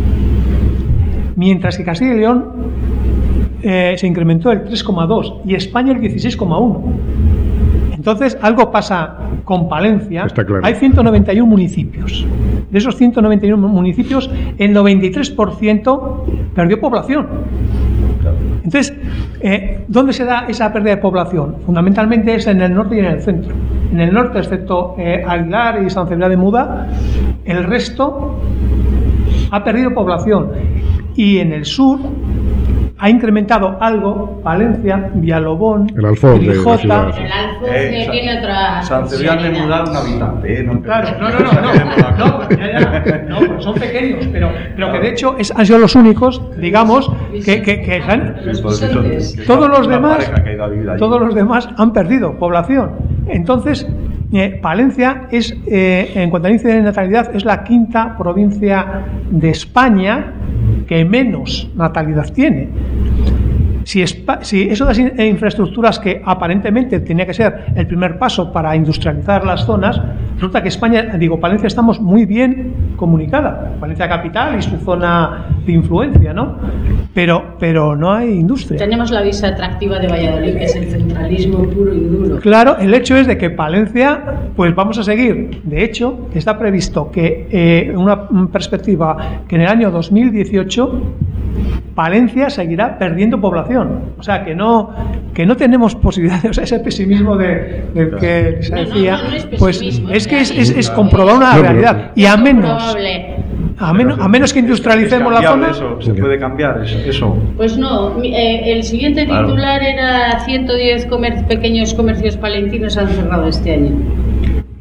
Mientras que Castilla y León eh, se incrementó el tres coma dos y España el dieciséis coma uno. Entonces, algo pasa con Palencia. Está claro. Hay ciento noventa y uno municipios. De esos ciento noventa y uno municipios, el noventa y tres por ciento perdió población. Entonces, eh, ¿dónde se da esa pérdida de población? Fundamentalmente es en el norte y en el centro. En el norte, excepto eh, Aguilar y San Cebrián de Muda, el resto ha perdido población. Y en el sur ha incrementado algo, Valencia, Villalobón, El alfoz de la Grijota. ciudad. El Alfoz Eh, tiene otra... San Cebrián de Muda, un habitante, ¿eh? No, Claro, no, no, no, no, no, ya, ya, no, son pequeños, pero, pero que de hecho es, han sido los únicos, digamos, que, que, que han, todos los demás, todos los demás han perdido población. Entonces, eh, Palencia es, eh, en cuanto al índice de natalidad, es la quinta provincia de España que menos natalidad tiene. Si, Espa si eso de las infraestructuras, que aparentemente tenía que ser el primer paso para industrializar las zonas, resulta que España, digo, Palencia estamos muy bien comunicada, Palencia capital y su zona de influencia, ¿no? Pero, pero no hay industria. Tenemos la visa atractiva de Valladolid, que es el centralismo puro y duro. Claro, el hecho es de que Palencia, pues vamos a seguir. De hecho, está previsto que eh, una perspectiva que en el año dos mil dieciocho Palencia seguirá perdiendo población. O sea, que no que no tenemos posibilidades. O sea, ese pesimismo de, de claro. que se decía, no, no, no es pues es que es, es, es comprobar una no, pero, realidad. Y a menos, a menos, a menos que industrialicemos la zona. Eso, ¿se puede cambiar eso? Pues no. Eh, el siguiente titular claro. era ciento diez comer pequeños comercios palentinos han cerrado este año.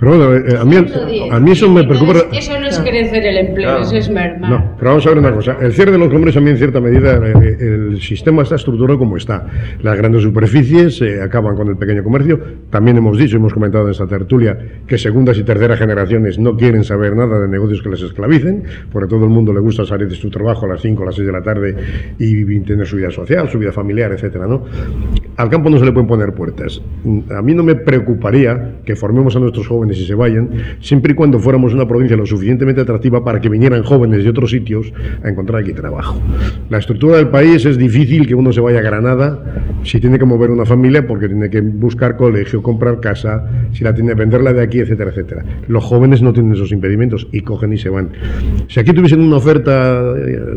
Pero bueno, eh, a, mí, a mí eso me preocupa. Entonces, eso no es crecer el empleo, claro. Eso es mermar. No, pero vamos a ver una cosa. El cierre de los congresos también, en cierta medida, eh, el sistema está estructurado como está. Las grandes superficies eh, acaban con el pequeño comercio. También hemos dicho, hemos comentado en esta tertulia, que segundas y terceras generaciones no quieren saber nada de negocios que les esclavicen, porque a todo el mundo le gusta salir de su trabajo a las cinco o las seis de la tarde y tener su vida social, su vida familiar, etcétera, ¿no? Al campo no se le pueden poner puertas. A mí no me preocuparía que formemos a nuestros jóvenes y se vayan, siempre y cuando fuéramos una provincia lo suficientemente atractiva para que vinieran jóvenes de otros sitios a encontrar aquí trabajo. La estructura del país es difícil que uno se vaya a Granada si tiene que mover una familia porque tiene que buscar colegio, comprar casa, si la tiene que venderla de aquí, etcétera, etcétera. Los jóvenes no tienen esos impedimentos y cogen y se van. Si aquí tuviesen una oferta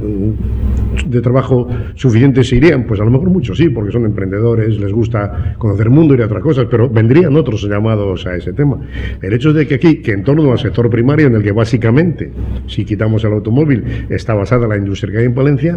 de trabajo suficiente, se irían, pues a lo mejor muchos sí, porque son emprendedores, les gusta conocer el mundo y otras cosas, pero vendrían otros llamados a ese tema. El hecho es de que aquí, que en torno al sector primario, en el que básicamente, si quitamos el automóvil, está basada la industria que hay en Palencia,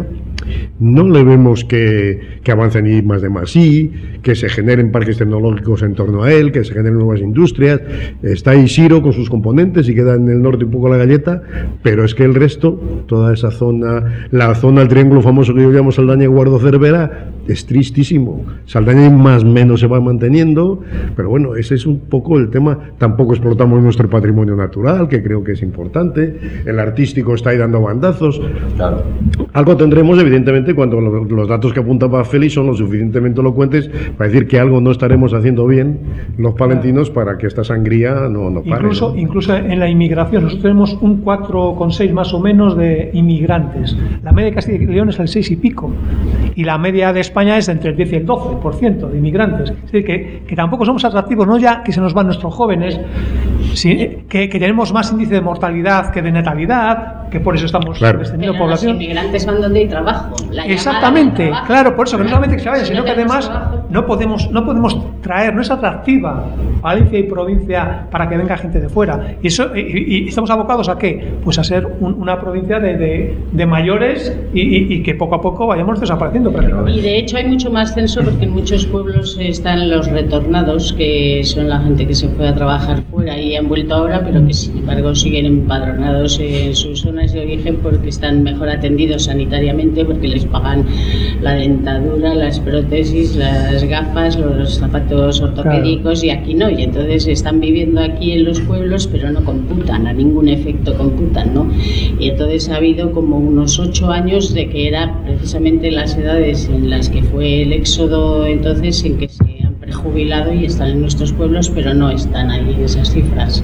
no le vemos que, que avancen I más de más I, que se generen parques tecnológicos en torno a él, que se generen nuevas industrias. Está Isiro con sus componentes y queda en el norte un poco la galleta, pero es que el resto, toda esa zona, la zona del triángulo famoso que yo llamo Saldaña, Guardo, Cervera, es tristísimo. Saldaña más o menos se va manteniendo, pero bueno, ese es un poco el tema. Tampoco explotamos nuestro patrimonio natural, que creo que es importante. El artístico está ahí dando bandazos. Claro. Algo tendremos, evidentemente, cuando los, los datos que apuntaba Félix son lo suficientemente elocuentes para decir que algo no estaremos haciendo bien los palentinos para que esta sangría no, no pare. Incluso, ¿no? incluso en la inmigración, nosotros tenemos un cuatro coma seis más o menos de inmigrantes. La media de Castilla y León es el seis y pico. Y la media de España es entre el diez y el doce por ciento de inmigrantes. Es decir, que, que tampoco somos atractivos, no ya que se nos van nuestros jóvenes, sí, que, que tenemos más índice de mortalidad que de natalidad, que por eso estamos claro. descendiendo Pero población. Los inmigrantes van donde hay trabajo. La Exactamente, trabajo. claro, por eso que no solamente que se vayan, si sino no que además trabajo. no podemos, no podemos traer, no es atractiva Valencia y provincia para que venga gente de fuera. Y eso y, y estamos abocados a qué? Pues a ser un, una provincia de, de, de mayores y, y, y que poco a poco vayamos desapareciendo prácticamente. Y de hecho hay mucho más censo porque en muchos pueblos están los retornados, que son la gente que se fue a trabajar fuera y han vuelto ahora, pero que sin embargo siguen empadronados en sus zonas de origen porque están mejor atendidos sanitariamente, porque les pagan la dentadura, las prótesis, las gafas, los zapatos ortopédicos, claro. Y aquí no, y entonces están viviendo aquí en los pueblos pero no computan, a ningún efecto computan, ¿no? Y entonces ha habido como unos ocho años de que era precisamente las edades en las que fue el éxodo entonces en que se han prejubilado y están en nuestros pueblos, pero no están ahí en esas cifras.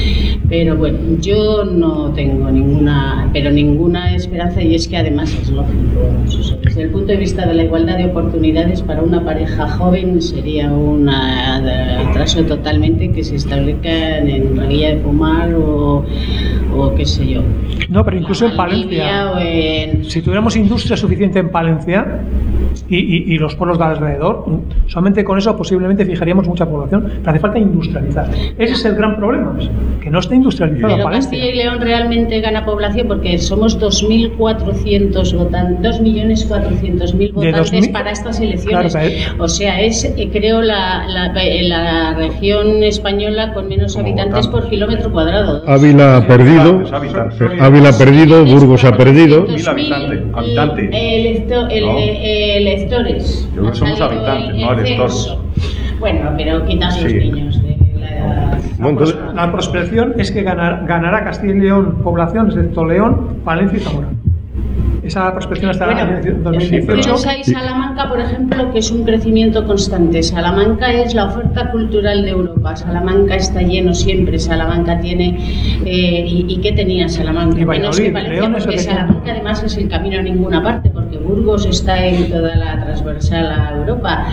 Pero bueno, yo no tengo ninguna, pero ninguna esperanza, y es que además es lógico. Desde el punto de vista de la igualdad de oportunidades para una pareja joven sería un atraso totalmente que se establezcan en Reguilla de Pomar o, o qué sé yo. No, pero incluso en Palencia, en... si tuviéramos industria suficiente en Palencia y, y, y los pueblos de alrededor, solamente con eso posiblemente fijaríamos mucha población, pero hace falta industrializar. Ese es el gran problema, que no está industrializado. Pero Palencia. Castilla y León realmente gana población porque somos dos mil cuatrocientos votantes, dos millones cuatrocientos mil votantes dos mil para estas elecciones. Claro, o sea, es creo la, la, la región española con menos Como habitantes votantes. Por kilómetro cuadrado. Ávila ha perdido, Ávila ha perdido, Burgos ha perdido. Mil habitantes. Habitantes. Electo, el, no. eh, electores. Yo creo que somos habitantes, el, no el electores. Bueno, pero quitan sí. los niños de la edad. La, pros, la prospección es que ganar, ganará Castilla y León población, excepto León, Palencia y Zamora. Esa prospección hasta bueno, en dos mil dieciocho. Hay Salamanca, por ejemplo, que es un crecimiento constante. Salamanca es la oferta cultural de Europa. Salamanca está lleno siempre. Salamanca tiene... Eh, y, ¿Y qué tenía Salamanca? Y Menos que Valencia, porque Salamanca además es el camino a ninguna parte, porque Burgos está en toda la transversal a Europa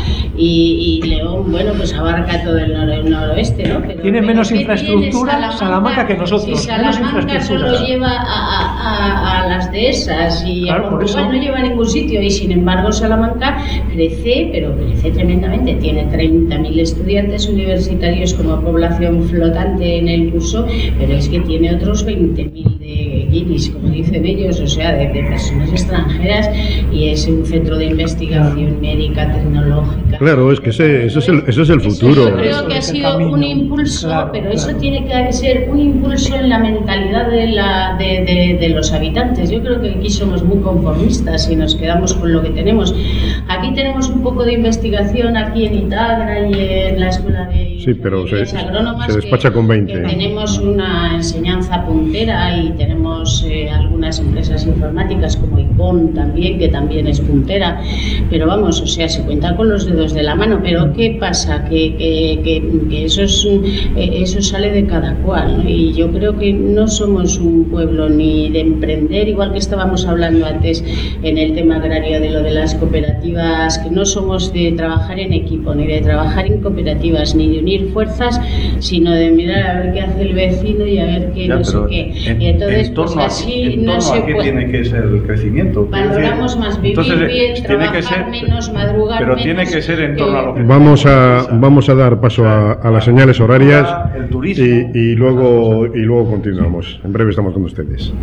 y, y León, bueno, pues abarca todo el, nor el noroeste, ¿no? Pero, tiene menos infraestructura Salamanca, Salamanca que nosotros. Si Salamanca solo lleva a, a, a, a las dehesas y claro, a Portugal no lleva a ningún sitio, y sin embargo Salamanca crece, pero crece tremendamente. Tiene treinta mil estudiantes universitarios como población flotante en el curso, pero es que tiene otros veinte mil de guiris, como dicen ellos, o sea, de, de personas extranjeras, y es un centro de investigación médica, tecnológica. Claro, es que ese, eso, es el, eso es el futuro. Yo creo que ha sido un impulso, claro, pero eso claro. tiene que ser un impulso en la mentalidad de, la, de, de, de los habitantes. Yo creo que aquí somos muy conformistas y nos quedamos con lo que tenemos. Aquí tenemos un poco de investigación, aquí en Itagra y en la Escuela de sí, pero se, Agrónomas, se despacha que, con veinte. Que tenemos una enseñanza puntera y tenemos eh, algunas empresas informáticas como ICON también, que también es puntera, pero vamos, o sea, se cuenta con los dedos de la mano. Pero ¿qué pasa? Que, que, que, que eso, es, eh, eso sale de cada cual, ¿no? Y yo creo que no somos un pueblo ni de emprender, igual que estábamos hablando antes en el tema agrario de lo de las cooperativas, que no somos de trabajar en equipo, ni de trabajar en cooperativas, ni de unir fuerzas, sino de mirar a ver qué hace el vecino y a ver qué ya, no sé qué. En, y entonces, en torno pues así en no se a qué puede. Tiene que ser el crecimiento. Valoramos más vivir entonces, bien, trabajar ser, menos, madrugar pero menos. Pero tiene que ser en torno a lo que... Vamos a, vamos a dar paso a, a las señales horarias el turismo, y, y, luego, y luego continuamos. En breve estamos con ustedes.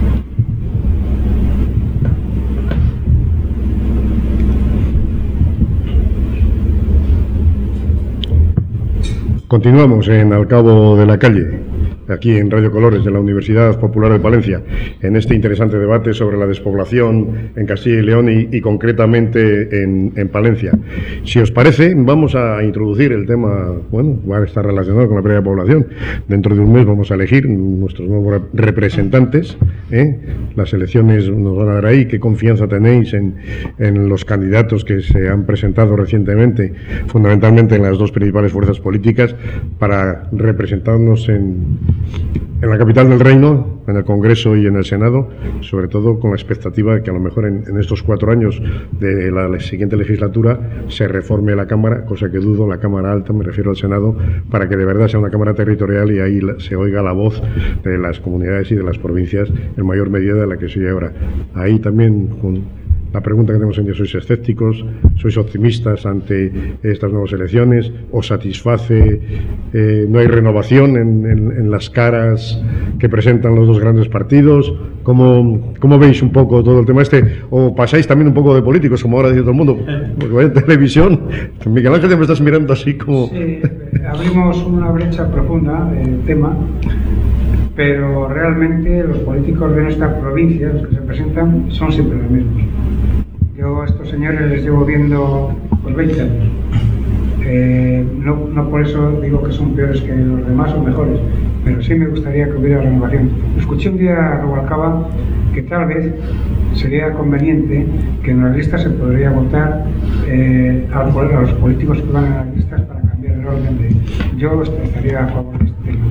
Continuamos en Al Cabo de la Calle, aquí en Radio Colores de la Universidad Popular de Palencia, en este interesante debate sobre la despoblación en Castilla y León y, y concretamente en, en Palencia. Si os parece, vamos a introducir el tema, bueno, va a estar relacionado con la pérdida de población. Dentro de un mes vamos a elegir nuestros nuevos representantes, ¿eh? Las elecciones nos van a dar ahí. ¿Qué confianza tenéis en, en los candidatos que se han presentado recientemente, fundamentalmente en las dos principales fuerzas políticas, para representarnos en en la capital del reino, en el Congreso y en el Senado, sobre todo con la expectativa de que a lo mejor en, en estos cuatro años de la, la siguiente legislatura se reforme la Cámara, cosa que dudo, la Cámara Alta, me refiero al Senado, para que de verdad sea una Cámara territorial y ahí se oiga la voz de las comunidades y de las provincias en mayor medida de la que se oye ahora. Ahí también, con la pregunta que tenemos en día, ¿sois escépticos? ¿Sois optimistas ante estas nuevas elecciones? ¿Os satisface? Eh, ¿No hay renovación en, en, en las caras que presentan los dos grandes partidos? ¿Cómo, ¿Cómo veis un poco todo el tema este? ¿O pasáis también un poco de políticos, como ahora dice todo el mundo? Porque vaya en televisión. Miguel Ángel, ya me estás mirando así como... Sí, abrimos una brecha profunda del tema, pero realmente los políticos de nuestra provincia, los que se presentan, son siempre los mismos. Yo a estos señores les llevo viendo pues veinte años. Eh, no, no por eso digo que son peores que los demás o mejores, pero sí me gustaría que hubiera renovación. Escuché un día a Rubalcaba que tal vez sería conveniente que en las listas se podría votar eh, a, a los políticos que van a las listas para cambiar el orden de... Yo estaría a favor de este tema.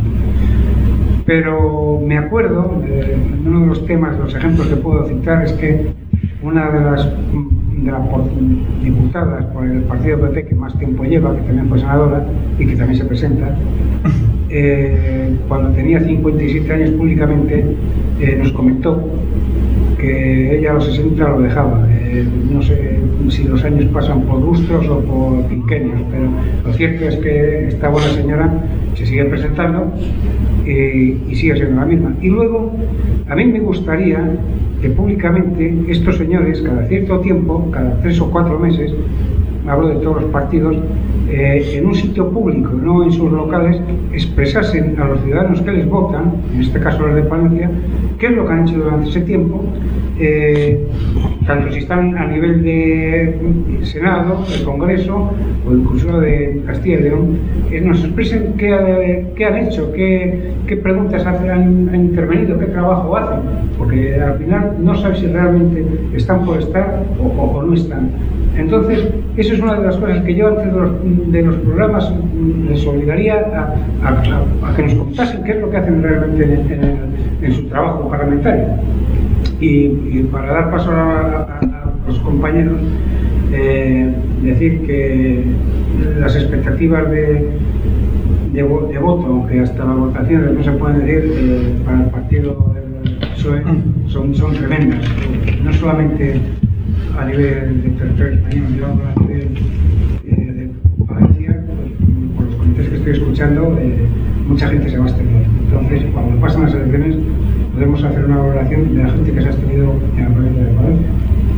Pero me acuerdo, de uno de los temas, de los ejemplos que puedo citar, es que una de las, de las diputadas por el partido P P que más tiempo lleva, que también fue senadora y que también se presenta, eh, cuando tenía cincuenta y siete años públicamente, eh, nos comentó que ella a los sesenta lo dejaba. Eh, no sé si los años pasan por lustros o por quinquenios, pero lo cierto es que esta buena señora se sigue presentando eh, y sigue siendo la misma. Y luego, a mí me gustaría que públicamente estos señores, cada cierto tiempo, cada tres o cuatro meses, hablo de todos los partidos, eh, en un sitio público, no en sus locales, expresasen a los ciudadanos que les votan, en este caso los de Palencia, qué es lo que han hecho durante ese tiempo, eh, tanto si están a nivel de Senado, de Congreso o incluso de Castilla y León, que nos expresen qué, qué han hecho, qué, qué preguntas han, han intervenido, qué trabajo hacen, porque al final no sabes si realmente están por estar o, o, o no están. Entonces, eso es una de las cosas que yo antes de los, de los programas les obligaría a, a, a, a que nos contasen qué es lo que hacen realmente en, en, en su trabajo parlamentario. Y, y para dar paso a, a, a los compañeros, eh, decir que las expectativas de, de, de voto, aunque hasta las votaciones no se pueden decir, eh, para el partido del P S O E son, son tremendas, no solamente a nivel de territorio español, digamos a nivel eh, de Valencia, pues, por los comités que estoy escuchando, eh, mucha gente se va a extender. Entonces, cuando pasan las elecciones, podemos hacer una valoración de la gente que se ha abstenido en la provincia de Valencia.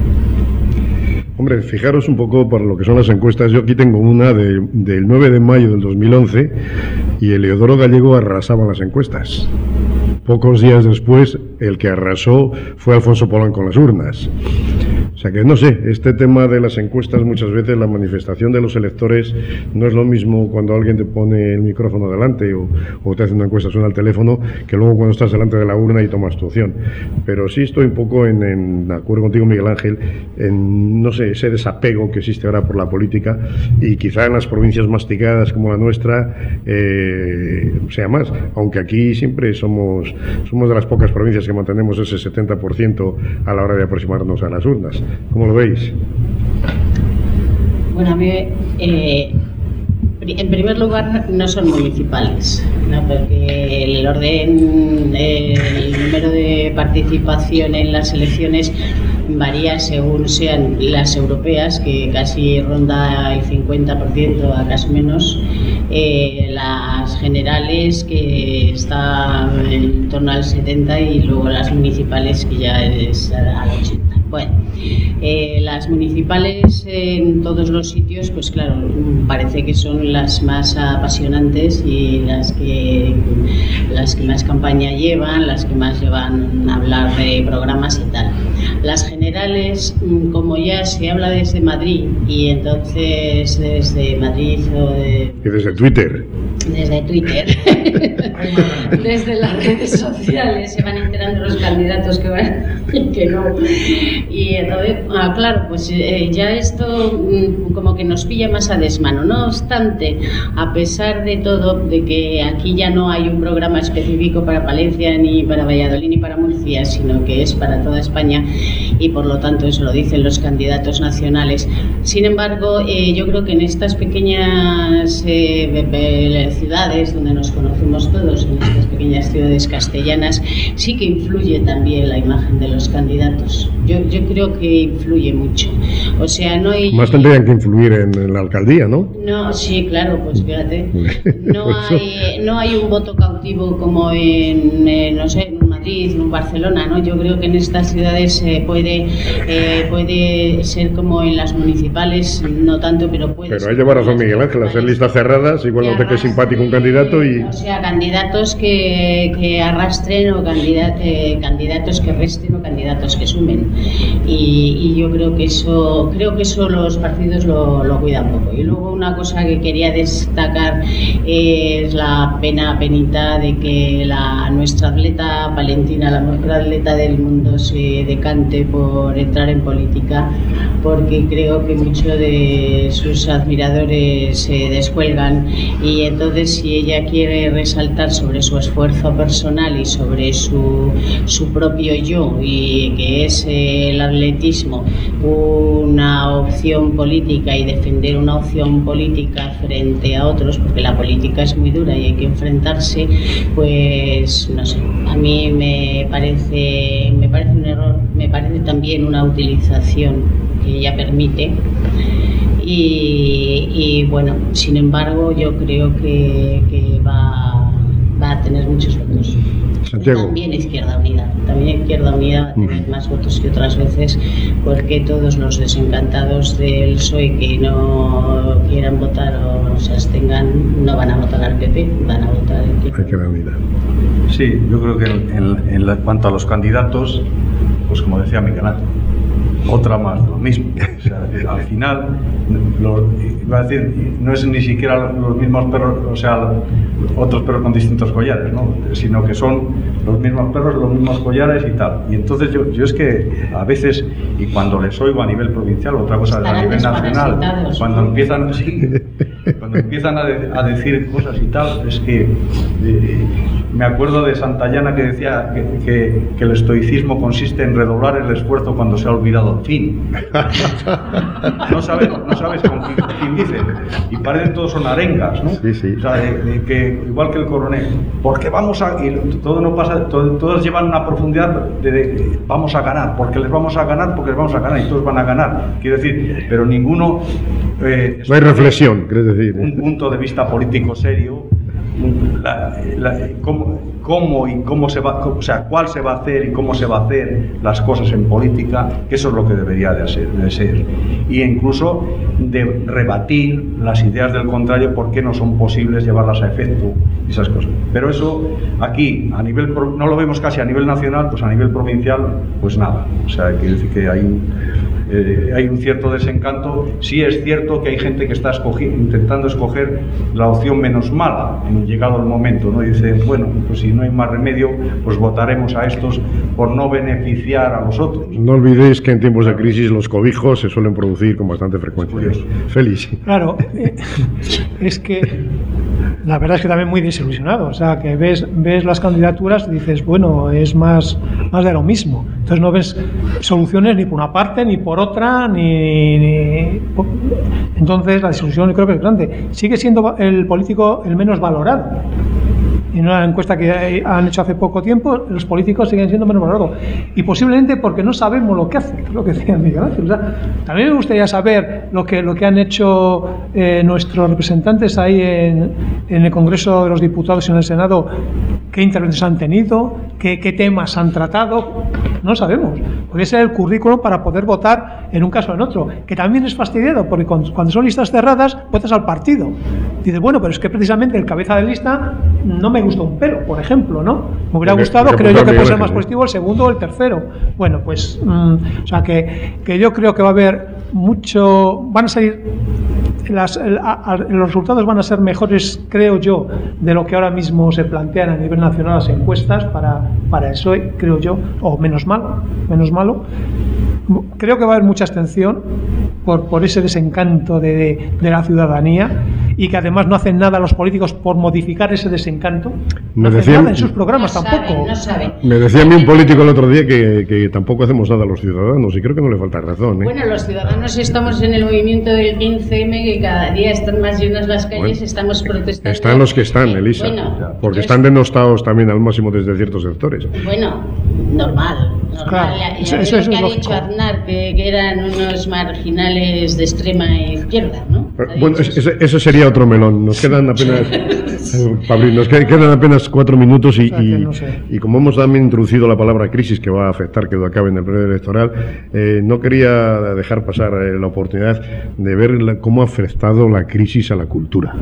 Hombre, fijaros un poco por lo que son las encuestas. Yo aquí tengo una de, del nueve de mayo del dos mil once y Eleodoro Gallego arrasaba las encuestas. Pocos días después, el que arrasó fue Alfonso Polo con las urnas. O sea que no sé, este tema de las encuestas, muchas veces la manifestación de los electores no es lo mismo cuando alguien te pone el micrófono delante o, o te hace una encuesta, suena el teléfono, que luego cuando estás delante de la urna y tomas tu opción. Pero sí estoy un poco en, en acuerdo contigo, Miguel Ángel, en, no sé, ese desapego que existe ahora por la política, y quizá en las provincias masticadas como la nuestra eh, sea más, aunque aquí siempre somos, somos de las pocas provincias que mantenemos ese setenta por ciento a la hora de aproximarnos a las urnas. ¿Cómo lo veis? Bueno, a mí, eh, en primer lugar, no son municipales, ¿no? Porque el orden, eh, el número de participación en las elecciones varía según sean las europeas, que casi ronda el cincuenta por ciento, acaso menos, eh, las generales, que está en torno al setenta por ciento, y luego las municipales, que ya es al ochenta por ciento. Bueno, eh, las municipales en todos los sitios, pues claro, parece que son las más apasionantes y las que, las que más campaña llevan, las que más llevan a hablar de programas y tal. Las generales, como ya se habla desde Madrid, y entonces desde Madrid o de... Y desde Twitter. Desde Twitter, desde las redes sociales se van enterando los candidatos que van y que no. Y entonces, ah, claro, pues eh, ya esto mm, como que nos pilla más a desmano. No obstante, a pesar de todo, de que aquí ya no hay un programa específico para Palencia, ni para Valladolid, ni para Murcia, sino que es para toda España, y por lo tanto eso lo dicen los candidatos nacionales. Sin embargo, eh, yo creo que en estas pequeñas eh, ciudades donde nos conocemos todos, en estas pequeñas ciudades castellanas, sí que influye también la imagen de los candidatos. Yo, yo creo que influye mucho. O sea, no hay... Más tendrían que influir en, en la alcaldía, ¿no? No, sí, claro, pues fíjate. No hay, no hay un voto cautivo como en, eh, no sé, en Madrid, en Barcelona, ¿no? Yo creo que en estas ciudades eh, puede, eh, puede ser como en las municipales, no tanto, pero puede Pero ser. hay lleva razón Miguel Ángel, hacer listas cerradas, igual no te quede simpático un candidato y... O sea, candidatos que, que arrastren o candidat, eh, candidatos que resten o candidatos que sumen. Y, y yo creo que eso creo que eso los partidos lo, lo cuidan poco. Y luego una cosa que quería destacar es la pena penita de que la nuestra atleta Valentina, la mejor atleta del mundo, se decante por entrar en política, porque creo que muchos de sus admiradores se descuelgan, y entonces si ella quiere resaltar sobre su esfuerzo personal y sobre su, su propio yo, y que es eh, el atletismo una opción política, y defender una opción política frente a otros, porque la política es muy dura y hay que enfrentarse, pues no sé, a mí me parece, me parece un error, me parece también una utilización que ella permite. Y, y bueno, sin embargo, yo creo que, que va, va a tener muchos votos. Santiago. También Izquierda Unida, también Izquierda Unida va a tener más votos que otras veces, porque todos los desencantados del P S O E que no quieran votar o se abstengan no van a votar al P P, van a votar en Izquierda Unida. Sí, yo creo que en, en, en cuanto a los candidatos, pues como decía Miguel Ángel, otra más de lo mismo. O sea, al final, lo, iba a decir, no es ni siquiera los mismos perros, o sea, otros perros con distintos collares, ¿no? Sino que son los mismos perros, los mismos collares y tal. Y entonces yo, yo es que a veces, y cuando les oigo a nivel provincial, otra cosa a nivel nacional, cuando empiezan, sí, cuando empiezan a, de, a decir cosas y tal, es que eh, me acuerdo de Santayana, que decía que, que, que el estoicismo consiste en redoblar el esfuerzo cuando se ha olvidado el fin. No sabes, no sabes con quién, quién dice. Y parecen todos son arengas, ¿no? Sí, sí. O sea, de, de que, igual que el coronel, porque vamos a... Y todo no pasa, todo, todos llevan una profundidad de, de, de vamos a ganar, porque les vamos a ganar, porque les vamos a ganar, y todos van a ganar. Quiero decir, pero ninguno... Eh, no hay reflexión, quieres decir. Un punto de vista político serio. la, la, cómo, cómo y cómo se va, o sea, cuál se va a hacer y cómo se va a hacer las cosas en política, que eso es lo que debería de ser, de ser. Y incluso de rebatir las ideas del contrario, por qué no son posibles llevarlas a efecto, esas cosas. Pero eso aquí, a nivel, no lo vemos casi a nivel nacional, pues a nivel provincial, pues nada. O sea, hay que decir que hay un, eh, hay un cierto desencanto. Sí es cierto que hay gente que está intentando escoger la opción menos mala, en llegado el momento, ¿no? Y dice, bueno, pues si no hay más remedio, pues votaremos a estos por no beneficiar a los otros. No olvidéis que en tiempos de crisis los cobijos se suelen producir con bastante frecuencia. Feliz. Claro, eh, es que la verdad es que también muy desilusionado, o sea, que ves, ves las candidaturas y dices, bueno, es más, más de lo mismo. Entonces no ves soluciones ni por una parte, ni por otra, ni... ni... Entonces la desilusión yo creo que es grande. Sigue siendo el político el menos valorado. En una encuesta que han hecho hace poco tiempo, los políticos siguen siendo menos valorados. Y posiblemente porque no sabemos lo que hacen, lo que decía Miguel Ángel. O sea, también me gustaría saber lo que, lo que han hecho eh, nuestros representantes ahí en, en el Congreso de los Diputados y en el Senado, qué intervenciones han tenido, qué, qué temas han tratado. No sabemos. Podría ser el currículum para poder votar en un caso o en otro, que también es fastidiado, porque cuando, cuando son listas cerradas, votas al partido. Dices, bueno, pero es que precisamente el cabeza de lista no me gusta un pelo, por ejemplo, ¿no? Me hubiera gustado, creo yo que puede ser más positivo el segundo o el tercero. Bueno, pues, mmm, o sea, que, que yo creo que va a haber mucho, van a salir, las, el, a, los resultados van a ser mejores, creo yo, de lo que ahora mismo se plantean a nivel nacional las encuestas para, para eso, creo yo, o menos malo, menos malo. Creo que va a haber mucha abstención por, por ese desencanto de, de, de la ciudadanía, y que además no hacen nada los políticos por modificar ese desencanto. No hacen decía, nada en sus programas no tampoco. Saben, no saben. Me decía a mí un político el otro día que, que tampoco hacemos nada a los ciudadanos, y creo que no le falta razón, ¿eh? Bueno, los ciudadanos estamos en el movimiento del quince eme, que cada día están más llenas las calles, bueno, estamos protestando. Están los que están, Elisa, bueno, porque entonces, están denostados también al máximo desde ciertos sectores. Bueno, normal. normal. Claro, y, eso, y eso lo es que ha lógico. dicho Aznar, que, que eran unos marginales de extrema izquierda, ¿no? Bueno, ese, ese sería otro melón. Nos quedan apenas, Pablo, nos quedan apenas cuatro minutos y, o sea, que y, no sé. y como hemos también introducido la palabra crisis, que va a afectar que acabe en el periodo electoral, eh, no quería dejar pasar eh, la oportunidad de ver la, cómo ha afectado la crisis a la cultura.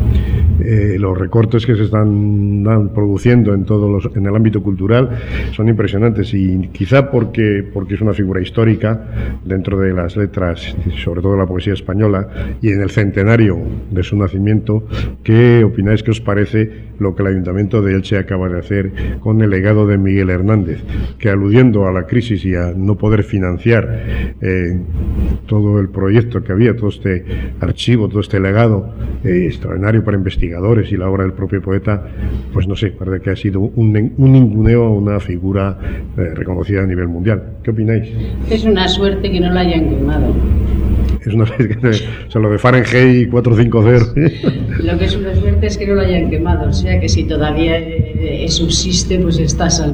Eh, los recortes que se están dan, produciendo en todos los, en el ámbito cultural son impresionantes, y quizá porque, porque es una figura histórica dentro de las letras, sobre todo de la poesía española, y en el centenario de su nacimiento. ¿Qué opináis? ¿Qué os parece lo que el Ayuntamiento de Elche acaba de hacer con el legado de Miguel Hernández, que, aludiendo a la crisis y a no poder financiar eh, todo el proyecto que había, todo este archivo, todo este legado eh, extraordinario para investigar y la obra del propio poeta, pues no sé, parece que ha sido un, un ninguneo a una figura eh, reconocida a nivel mundial? ¿Qué opináis? Es una suerte que no la hayan quemado. Es una suerte que, o sea, lo de Fahrenheit cuatrocientos cincuenta. Lo que es una suerte es que no la hayan quemado, o sea que si todavía eh, subsiste, pues está a salvo.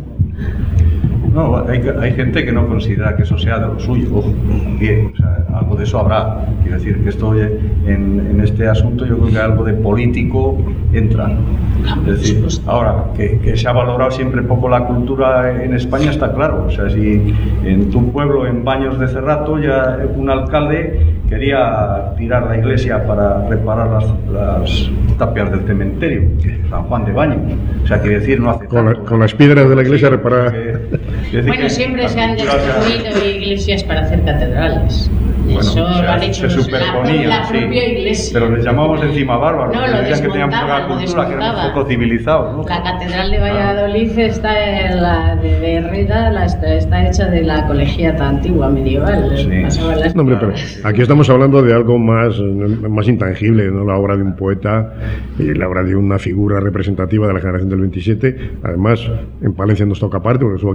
No, hay, hay gente que no considera que eso sea de lo suyo, ojo, bien, o sea, algo de eso habrá. Quiero decir que esto en, en este asunto yo creo que algo de político entra. Es decir, ahora, que, que se ha valorado siempre poco la cultura en España está claro. O sea, si en tu pueblo, en Baños de Cerrato, ya un alcalde quería tirar la iglesia para reparar las, las tapias del cementerio, San Juan de Baños. O sea, quiere decir, no hace con, tanto, la, con las piedras de la iglesia reparadas. Bueno, siempre se han destruido iglesias para hacer catedrales. Bueno, eso o sea, lo han hecho se los, superponía, la, la sí, propia iglesia. pero les llamábamos encima bárbaros, No, lo decían que tenían poca desmontaban, lo cultura, que eran un poco civilizados, ¿no? La catedral de Valladolid está en la de, de Herrera, la está, está hecha de la colegiata antigua medieval. Sí. Las... No, hombre, pero aquí estamos hablando de algo más, más intangible, ¿no? La obra de un poeta y la obra de una figura representativa de la generación del veintisiete. Además, en Palencia nos toca aparte, porque estuvo aquí preso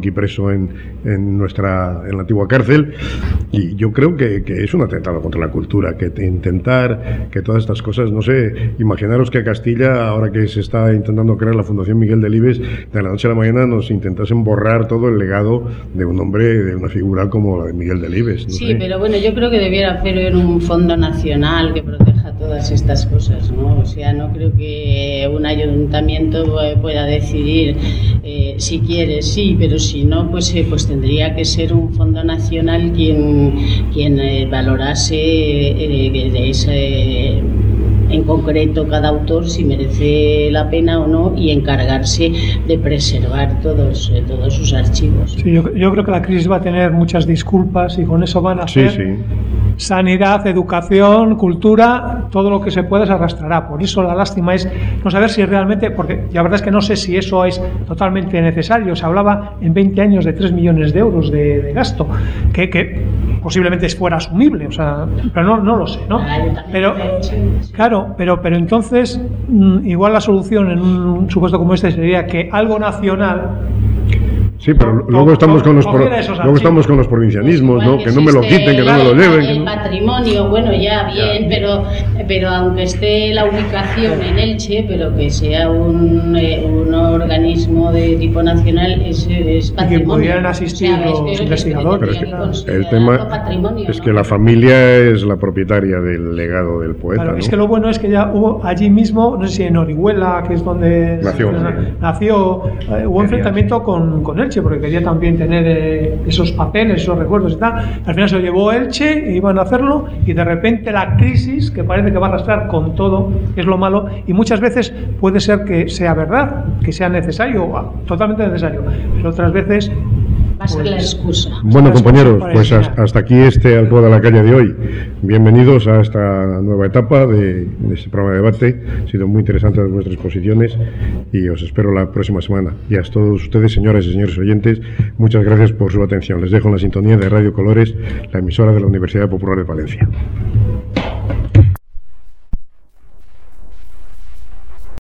preso en, en nuestra en la antigua cárcel, y yo creo que, que es un atentado contra la cultura, que te, intentar que todas estas cosas, no sé, imaginaros que a Castilla, ahora que se está intentando crear la Fundación Miguel Delibes, de la noche a la mañana nos intentasen borrar todo el legado de un hombre, de una figura como la de Miguel Delibes. No sí, sé. Pero bueno, yo creo que debiera hacer un fondo nacional que proteja todas estas cosas, ¿no? O sea, no creo que un ayuntamiento pueda decidir eh, si quiere, sí, pero si no, pues, eh, pues tendría que ser un fondo nacional quien, quien eh, valorase eh, de ese, en concreto cada autor si merece la pena o no, y encargarse de preservar todos, eh, todos sus archivos. Sí, yo, yo creo que la crisis va a tener muchas disculpas y con eso van a hacer... Sí, sí. Sanidad, educación, cultura, todo lo que se pueda se arrastrará. Por eso la lástima es no saber si realmente, porque la verdad es que no sé si eso es totalmente necesario. Se hablaba en veinte años de tres millones de euros de, de gasto, que, que posiblemente fuera asumible, o sea, pero no, no lo sé, ¿no? Pero, claro, pero, pero entonces, igual la solución en un supuesto como este sería que algo nacional. Sí, pero luego estamos con los por, luego estamos con los provincianismos, ¿no? Que no me lo quiten, que no me lo lleven. El patrimonio, bueno, ya bien, pero pero aunque esté la ubicación en Elche, pero que sea un, eh, un organismo de tipo nacional, es, es patrimonio. Y que pudieran asistir o sea, los es que, investigadores. Pero es que el tema es que ¿no? La familia es la propietaria del legado del poeta. Claro, ¿no? Es que lo bueno es que ya hubo allí mismo, no sé si en Orihuela, que es donde nació, nació eh, hubo enfrentamiento con, con Elche, porque quería también tener eh, esos papeles, esos recuerdos y tal. Al final se lo llevó Elche, iban a hacerlo, y de repente la crisis, que parece que va a arrastrar con todo, es lo malo, y muchas veces puede ser que sea verdad, que sea necesario, totalmente necesario, pero otras veces... Va a ser la excusa. Bueno, compañeros, pues hasta aquí este Al Pie de la Calle de hoy. Bienvenidos a esta nueva etapa de, de este programa de debate. Ha sido muy interesante vuestras exposiciones y os espero la próxima semana. Y a todos ustedes, señoras y señores oyentes, muchas gracias por su atención. Les dejo en la sintonía de Radio Colores, la emisora de la Universidad Popular de Palencia.